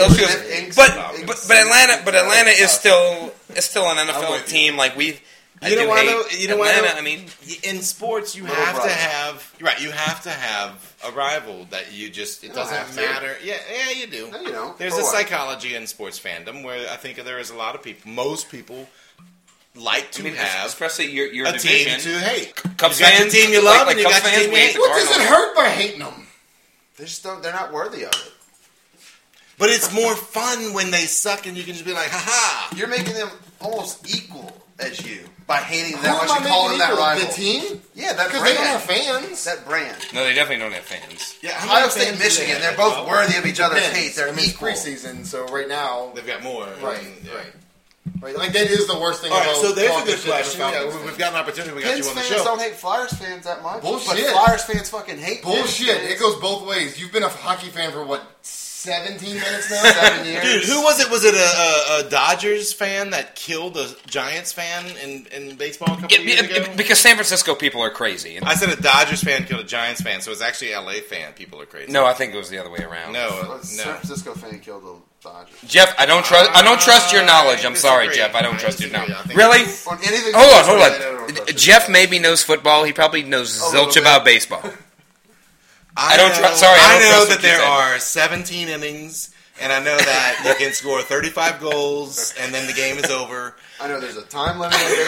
But Atlanta is still an NFL with you. team. Like You know why though? hate You know why Atlanta. though? I mean, in sports, you Little have brother. to have You have to have a rival that you just. It don't have doesn't to. matter. Yeah, you do. No, you don't. There's For a what? psychology in sports fandom where I think there is a lot of people. Most people like to have especially your a division. team to hate. Cubs you got fans, the team you love, like and you Cubs got the fans, team we you hate hate. the What does it Cardinals. hurt by hating them? They just don't. They're not worthy of it. But it's more fun when they suck, and you can just be like, "Ha ha!" You're making them almost equal as you by hating them. Who am Once I you call them making that equal? rival. The team? Yeah, that Because brand. they don't have fans. That brand. No, they definitely don't have fans. Yeah, how Ohio many State, fans do Michigan, they they're have? both worthy of each other's Depends. hate. They're I mean, it's equal. preseason, so right now, They've got more. Right, Yeah. right. Right, like that is the worst thing All right, about so there's a talking good shit to the question. Yeah, Falcons we've fans. got an opportunity. We got Pens you on the fans show. don't hate Flyers fans that much. Bullshit. But Flyers fans fucking hate Pens Bullshit. fans. It goes both ways. You've been a hockey fan for what, 17 minutes now? 7 years. Dude, who was it? Was it a Dodgers fan that killed a Giants fan in baseball a couple of years ago? Because San Francisco people are crazy. I said a Dodgers fan killed a Giants fan, so it's actually a LA fan. People are crazy. No, I think it was the other way around. A San Francisco fan killed the Dodgers. Jeff, I don't trust your knowledge. I'm sorry, disagree. Jeff. I don't I trust your disagree. knowledge. I think Really? On anything Hold I don't on. trust Jeff maybe knows football. He probably knows little zilch bit. about baseball. I don't know- trust- sorry, I don't I know trust that what you there said. are 17 innings, and I know that you can score 35 goals, and then the game is over. I know there's a time limit in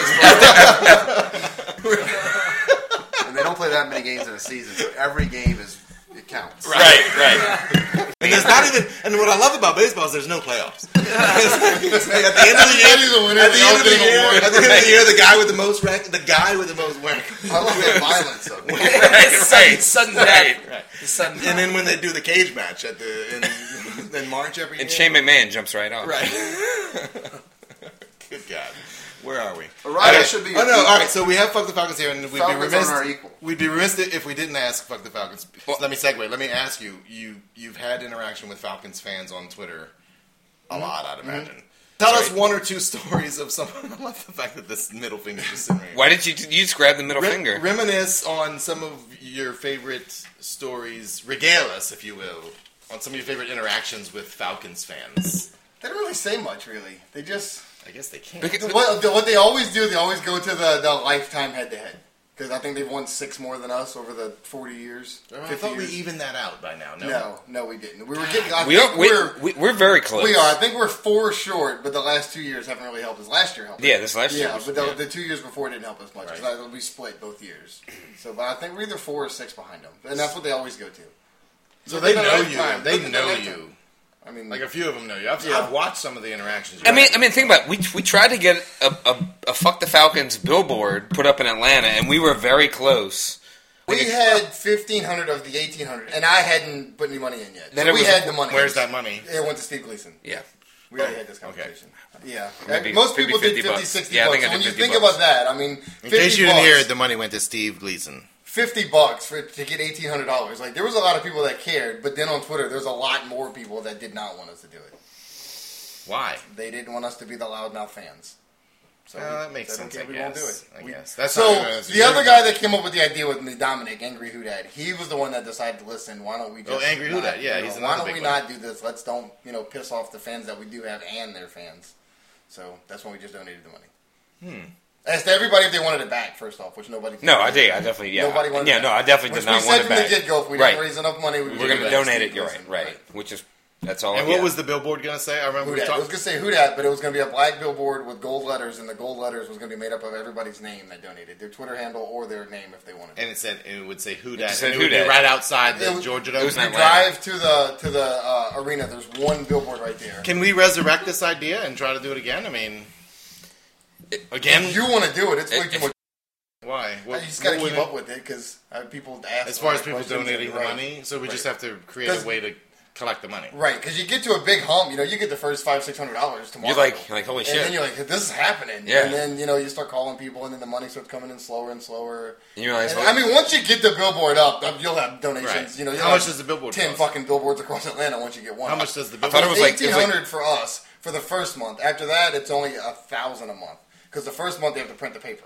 baseball. And they don't play that many games in a season, so every game is counts. Right. And there's not even. And what I love about baseball is there's no playoffs. At the end of the year, the guy with the most rank, I love the violence of it. Sudden death. Right. And then when they do the cage match in March every year, And Shane McMahon jumps right off. right? Good God. Where are we? Orion should be. Oh no! All right, so we have Fuck the Falcons here, and we'd Falcons be remiss. are equal. We'd be remiss if we didn't ask Fuck the Falcons. Well, Let me segue. Let me ask you. You've had interaction with Falcons fans on Twitter a lot, I'd imagine. Tell us one or two stories of some. I love the fact that this middle finger just sitting right. Why did you just grab the middle finger? Reminisce on some of your favorite stories. Regale us, if you will, on some of your favorite interactions with Falcons fans. They don't really say much, really. They just... I guess they can't. What they always do, they always go to the lifetime head-to-head. Because I think they've won 6 more than us over the 40 years. I thought we evened that out by now. No, we didn't. We were getting... We're very close. We are. I think we're 4 short, but the last 2 years haven't really helped us. Last year helped us. Yeah, this last year. Yeah, but the 2 years before didn't help us much. Right. We split both years. So, but I think we're either 4 or 6 behind them. And that's what they always go to. So they know you. They know you. I mean, like a few of them know you. I've watched some of the interactions. I mean, think about it. We tried to get a Fuck the Falcons billboard put up in Atlanta, and we were very close. We had 1,500 of the 1,800, and I hadn't put any money in yet. Then so we had the money. Where's that money? It went to Steve Gleason. Yeah. We already had this conversation. Okay. Yeah. Maybe Most people did 50 50, bucks. 60 Yeah, I bucks. think I So did when you 50 think bucks. about that, I mean, in case you didn't hear it, the money went to Steve Gleason. $50 to get $1,800. Like, there was a lot of people that cared, but then on Twitter, there's a lot more people that did not want us to do it. Why? They didn't want us to be the loudmouth fans. So that makes sense. We won't do it. I guess. That's so the other guy guy that came up with the idea with me, Dominic, Angry Who Dat, he was the one that decided to listen. Why don't we just? Angry Who Dat, yeah, he's why another don't we big not do this? Let's don't piss off the fans that we do have and their fans. So that's when we just donated the money. As to everybody, if they wanted it back, first off, which nobody. No, I did. I definitely. Yeah. Nobody wanted. Yeah. No, I definitely did not want it back. We said from the get-go, if we didn't raise enough money, we're going to donate it. You're right. Right. Which is. That's all. And what was the billboard going to say? I remember Who Dat. It was going to say Who Dat, but it was going to be a black billboard with gold letters, and the gold letters was going to be made up of everybody's name that donated, their Twitter handle or their name if they wanted. And it would say Who Dat. Said Who Dat right outside the Georgia Dome. If you drive to the arena, there's one billboard right there. Can we resurrect this idea and try to do it again? I mean, again, if you want to do it, it's way too much. Why? You just got to keep up with it because people ask. As far as people donating the money, so we just have to create a way to collect the money. Right, because you get to a big hump, you get the first $500-$600 tomorrow. You're like holy shit. And then you're like, this is happening. Yeah. And then, you start calling people, and then the money starts coming in slower and slower. And you realize, I mean, once you get the billboard up, you'll have donations. Right. How much does the billboard 10 cost? fucking billboards across Atlanta once you get one. How much does the billboard I thought it was $1,800 for us for the first month. After that, it's only $1,000 a month. Because the first month, they have to print the paper.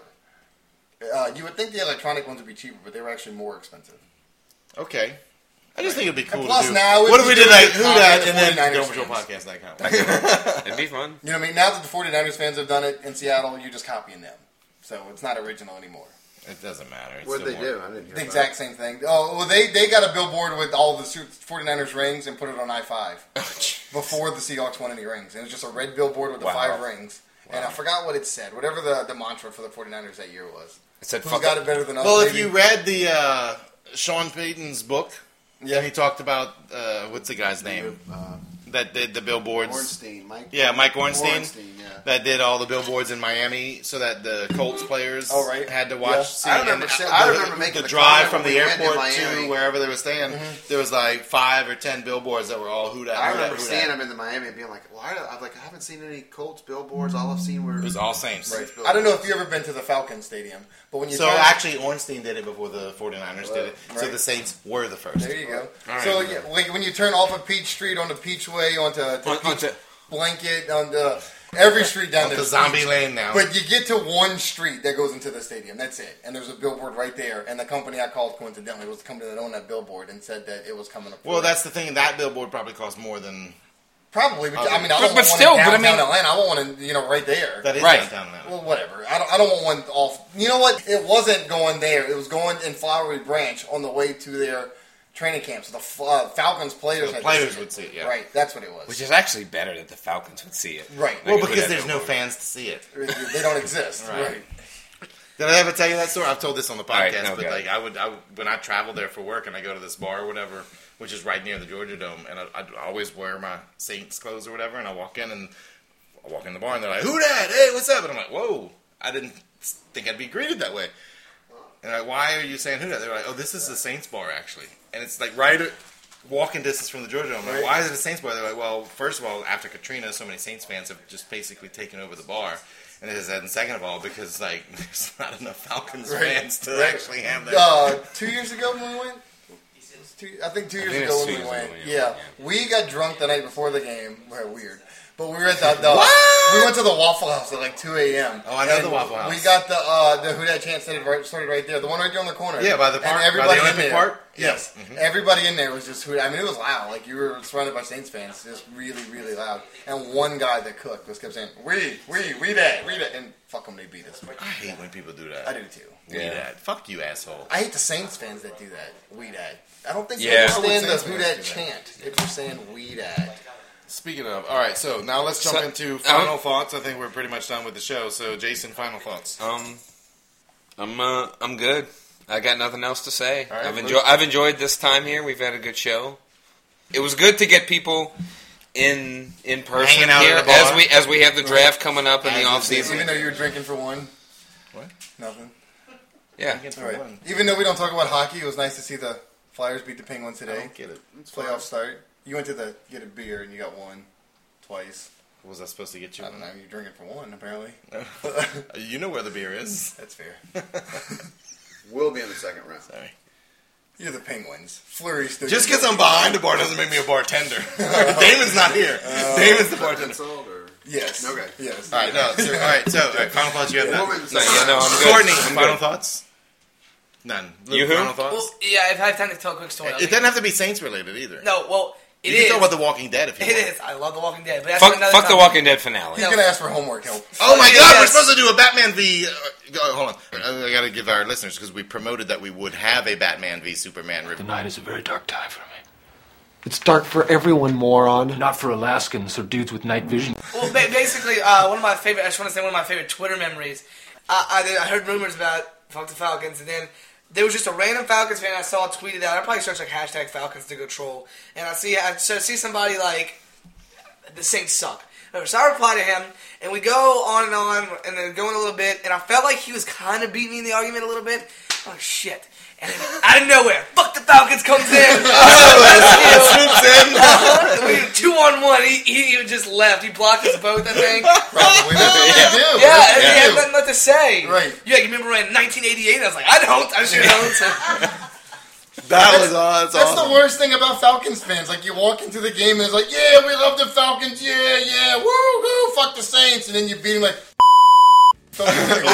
You would think the electronic ones would be cheaper, but they were actually more expensive. Okay. I just think it'd be cool and plus to do. Now what if we did like Who Dat and then go Go for Podcast.com? It'd be fun. You know what I mean? Now that the 49ers fans have done it in Seattle, you're just copying them. So it's not original anymore. It doesn't matter. What did they do? I didn't hear the exact same thing. Oh, well, they got a billboard with all the 49ers rings and put it on I-5 before the Seahawks won any rings. And it was just a red billboard with the 5 rings. Wow. And I forgot what it said. Whatever the mantra for the 49ers that year was. It said, "Who's got it better than us?" Well, if you read the Sean Payton's book, he talked about what's the guy's name that did the billboards. Ornstein, Mike. Yeah, Mike Ornstein. Ornstein, yeah. That did all the billboards in Miami, so that the Colts players had to watch. Yeah. I remember making the drive from the we went airport to to wherever they were staying. Mm-hmm. There was like 5 or 10 billboards that were all Who Dat. I remember seeing them in the Miami and being like, "Well, I haven't seen any Colts billboards. All I've seen were it was all Saints. Right. I don't know if you've ever been to the Falcons Stadium, but when you actually Ornstein did it before the 49ers did it. Right. So the Saints were the first. There you go. Right. So when you turn off of Peach Street onto Peachway onto Peach Blanket on every street down there. The zombie lane now. But you get to one street that goes into the stadium. That's it. And there's a billboard right there. And the company I called, coincidentally, was the company that owned that billboard and said that it was coming up. Well, that's the thing. That billboard probably cost more than... Probably. But, I mean, I don't want still, one in downtown Atlanta. I want one, right there. That is right. downtown Atlanta. Well, whatever. I don't want one off. You know what? It wasn't going there. It was going in Flowery Branch on the way to their training camp. So the Falcons players would see it, yeah. Right, that's what it was. Which is actually better that the Falcons would see it. Right. Well, because there's no fans to see it. They don't exist. Right. Did I ever tell you that story? I've told this on the All right, podcast, no, but go like ahead. when I travel there for work and I go to this bar or whatever, which is right near the Georgia Dome, and I always wear my Saints clothes or whatever, and I walk in the bar and they're like, "Who that? Hey, what's up?" And I'm like, "Whoa, I didn't think I'd be greeted that way." And I'm like, "Why are you saying who that?" They're like, "Oh, this is the Saints bar actually," and it's like right at walking distance from the Georgia Dome. I'm like, "Why is it a Saints bar?" They're like, "Well, first of all, after Katrina, so many Saints fans have just basically taken over the bar." And it is that, and second of all, because like there's not enough Falcons fans to actually have that. 2 years ago when we went, I think 2 years think ago it's when 2 we years went, ago, yeah, we got drunk the night before the game. Weird. But we were at the we went to the Waffle House at like 2 a.m. Oh, I know the Waffle House. We got the Who Dat chant started right there, the one right there on the corner. Yeah, by the park, and everybody by the in Olympic there, Park. Yes, everybody in there was just Who Dat. I mean, it was loud. Like you were surrounded by Saints fans, just really, really loud. And one guy that cooked just kept saying, "We that," and fuck them, they beat us. I hate when people do that. I do too. We that. Fuck you, asshole. I hate the Saints fans that do that. We that. I don't think Yeah. they understand Why the would Who Saints Dat fans do that? chant if you're saying we that. Speaking of, all right, so now let's jump into final thoughts. I think we're pretty much done with the show. So, Jason, final thoughts. I'm good. I got nothing else to say. All right, I've enjoyed this time here. We've had a good show. It was good to get people in person Hanging out here at the bar. as we have the draft coming up in the off season. Even though you were drinking for one. What? Nothing. Yeah. All right. Even though we don't talk about hockey, it was nice to see the Flyers beat the Penguins today. I don't get it. It's Playoff fine. start. You went to get a beer and you got one twice. What was I supposed to get you? I don't know. You're drinking for one, apparently. You know where the beer is. That's fair. We'll be in the second round. Sorry. You're the Penguins. Fleury stood. Just because I'm behind the bar doesn't make me a bartender. Damon's not here. Damon's the bartender. Yes. Okay. Yes. All right, no. So, all right, final thoughts you have now. I'm good. Courtney, I'm final good. thoughts? None. You Luke, who? final thoughts? Well, yeah, if I have time to tell a quick story. It doesn't have to be Saints related either. No, well, it you is. can talk about The Walking Dead if you want. It is. I love The Walking Dead. But that's Fuck another the time. Walking Dead finale. He's going to ask for homework help. Oh my Yeah, God, we're yes. supposed to do a Batman v. Hold on. I got to give our listeners, because we promoted that we would have a Batman v Superman review. The night is a very dark time for me. It's dark for everyone, moron. Not for Alaskans or dudes with night vision. Well, basically, one of my favorite. I just want to say one of my favorite Twitter memories. I heard rumors about Fuck the Falcons, and then there was just a random Falcons fan I saw tweeted out. I probably searched like hashtag Falcons to go troll, and I see somebody like the Saints suck. So I reply to him, and we go on, and then going a little bit, and I felt like he was kind of beating me in the argument a little bit. Oh shit. And then out of nowhere, Fuck the Falcons comes in. Swoops in. We 2-on-1. He just left. He blocked us both, I think. Probably. That's what they do. Yeah, That's what he they had do. nothing left to say. Right. Yeah, you remember in 1988? I was like, I sure don't. That's That's awesome. the worst thing about Falcons fans. Like, you walk into the game and it's like, yeah, we love the Falcons. Yeah, woo, fuck the Saints. And then you beat them like, Whoa.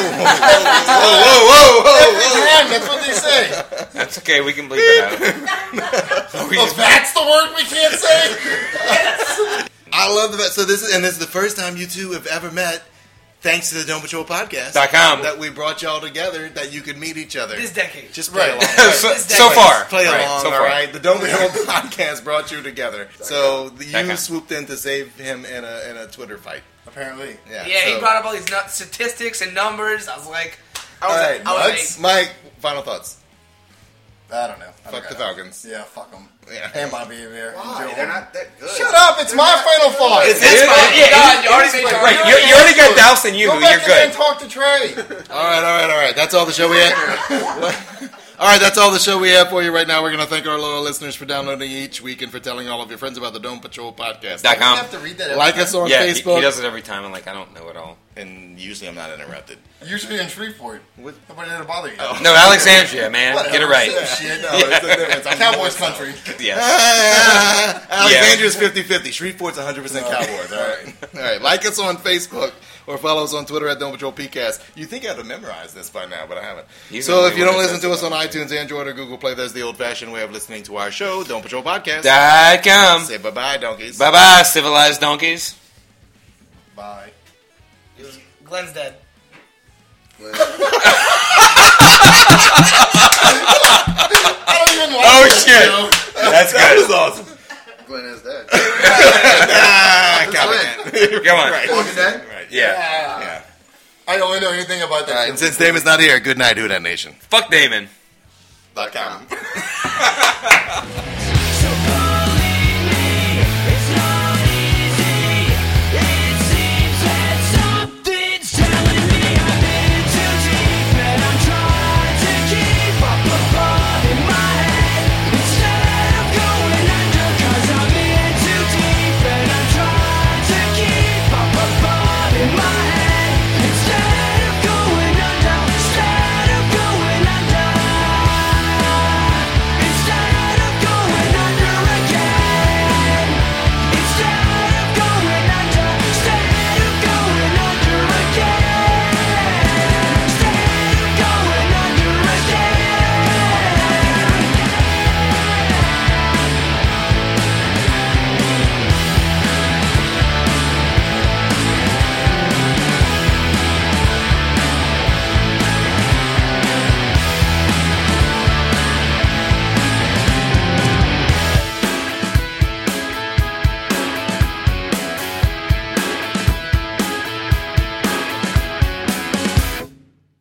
every time. That's what they say. That's okay. We can bleep it out. Oh, that's the word we can't say? I love the fact. So this is the first time you two have ever met, thanks to the Dome Patrol podcast. .com. That we brought y'all together, that you could meet each other. This decade. Just play along. so far. Play Right, along, so all far. right? The Dome Patrol podcast brought you together. So you swooped in to save him in a Twitter fight. Apparently. Yeah, he brought up all these statistics and numbers. I was like, All right, I was Mike, final thoughts. I don't know. Fuck the Falcons. Yeah, fuck them. Yeah. And Bobby here. Why? They're not that good. Shut up! It's my final thought. It's his fault. God, you already made your Right, you already got doused in you. Go You're back in there and good. talk to Trey. All right. That's all the show we have. All right, that's all the show we have for you right now. We're going to thank our loyal listeners for downloading each week and for telling all of your friends about the Dome Patrol podcast. .com. You have to read that every Like time. us on Yeah, Facebook. he does it every time. I'm like, I don't know it all. And usually I'm not interrupted. Usually in Shreveport. Nobody there to bother you. No, Alexandria, man. Whatever, Get it right. same shit. No, it's a difference. I'm Cowboys North country. Yes. Alexandria's 50-50. Shreveport's 100% Cowboys. All right. All right. Like us on Facebook or follow us on Twitter at Dome Patrol PCast. You think I'd have memorized this by now, but I haven't. So if you don't listen to us on iTunes, Android, or Google Play, there's the old-fashioned way of listening to our show, Dome Patrol Podcast. .com. Say bye-bye, donkeys. Bye-bye, civilized donkeys. Bye. Glenn's dead. I don't even Oh, like this shit. show. That's That good. was awesome. Glenn is dead. Come on. Come on. Right. Walking Dead? Right. Yeah. Yeah. I only know anything about that. All right, and since Damon's not here, good night, Who Dat Nation. Fuck Damon. .com.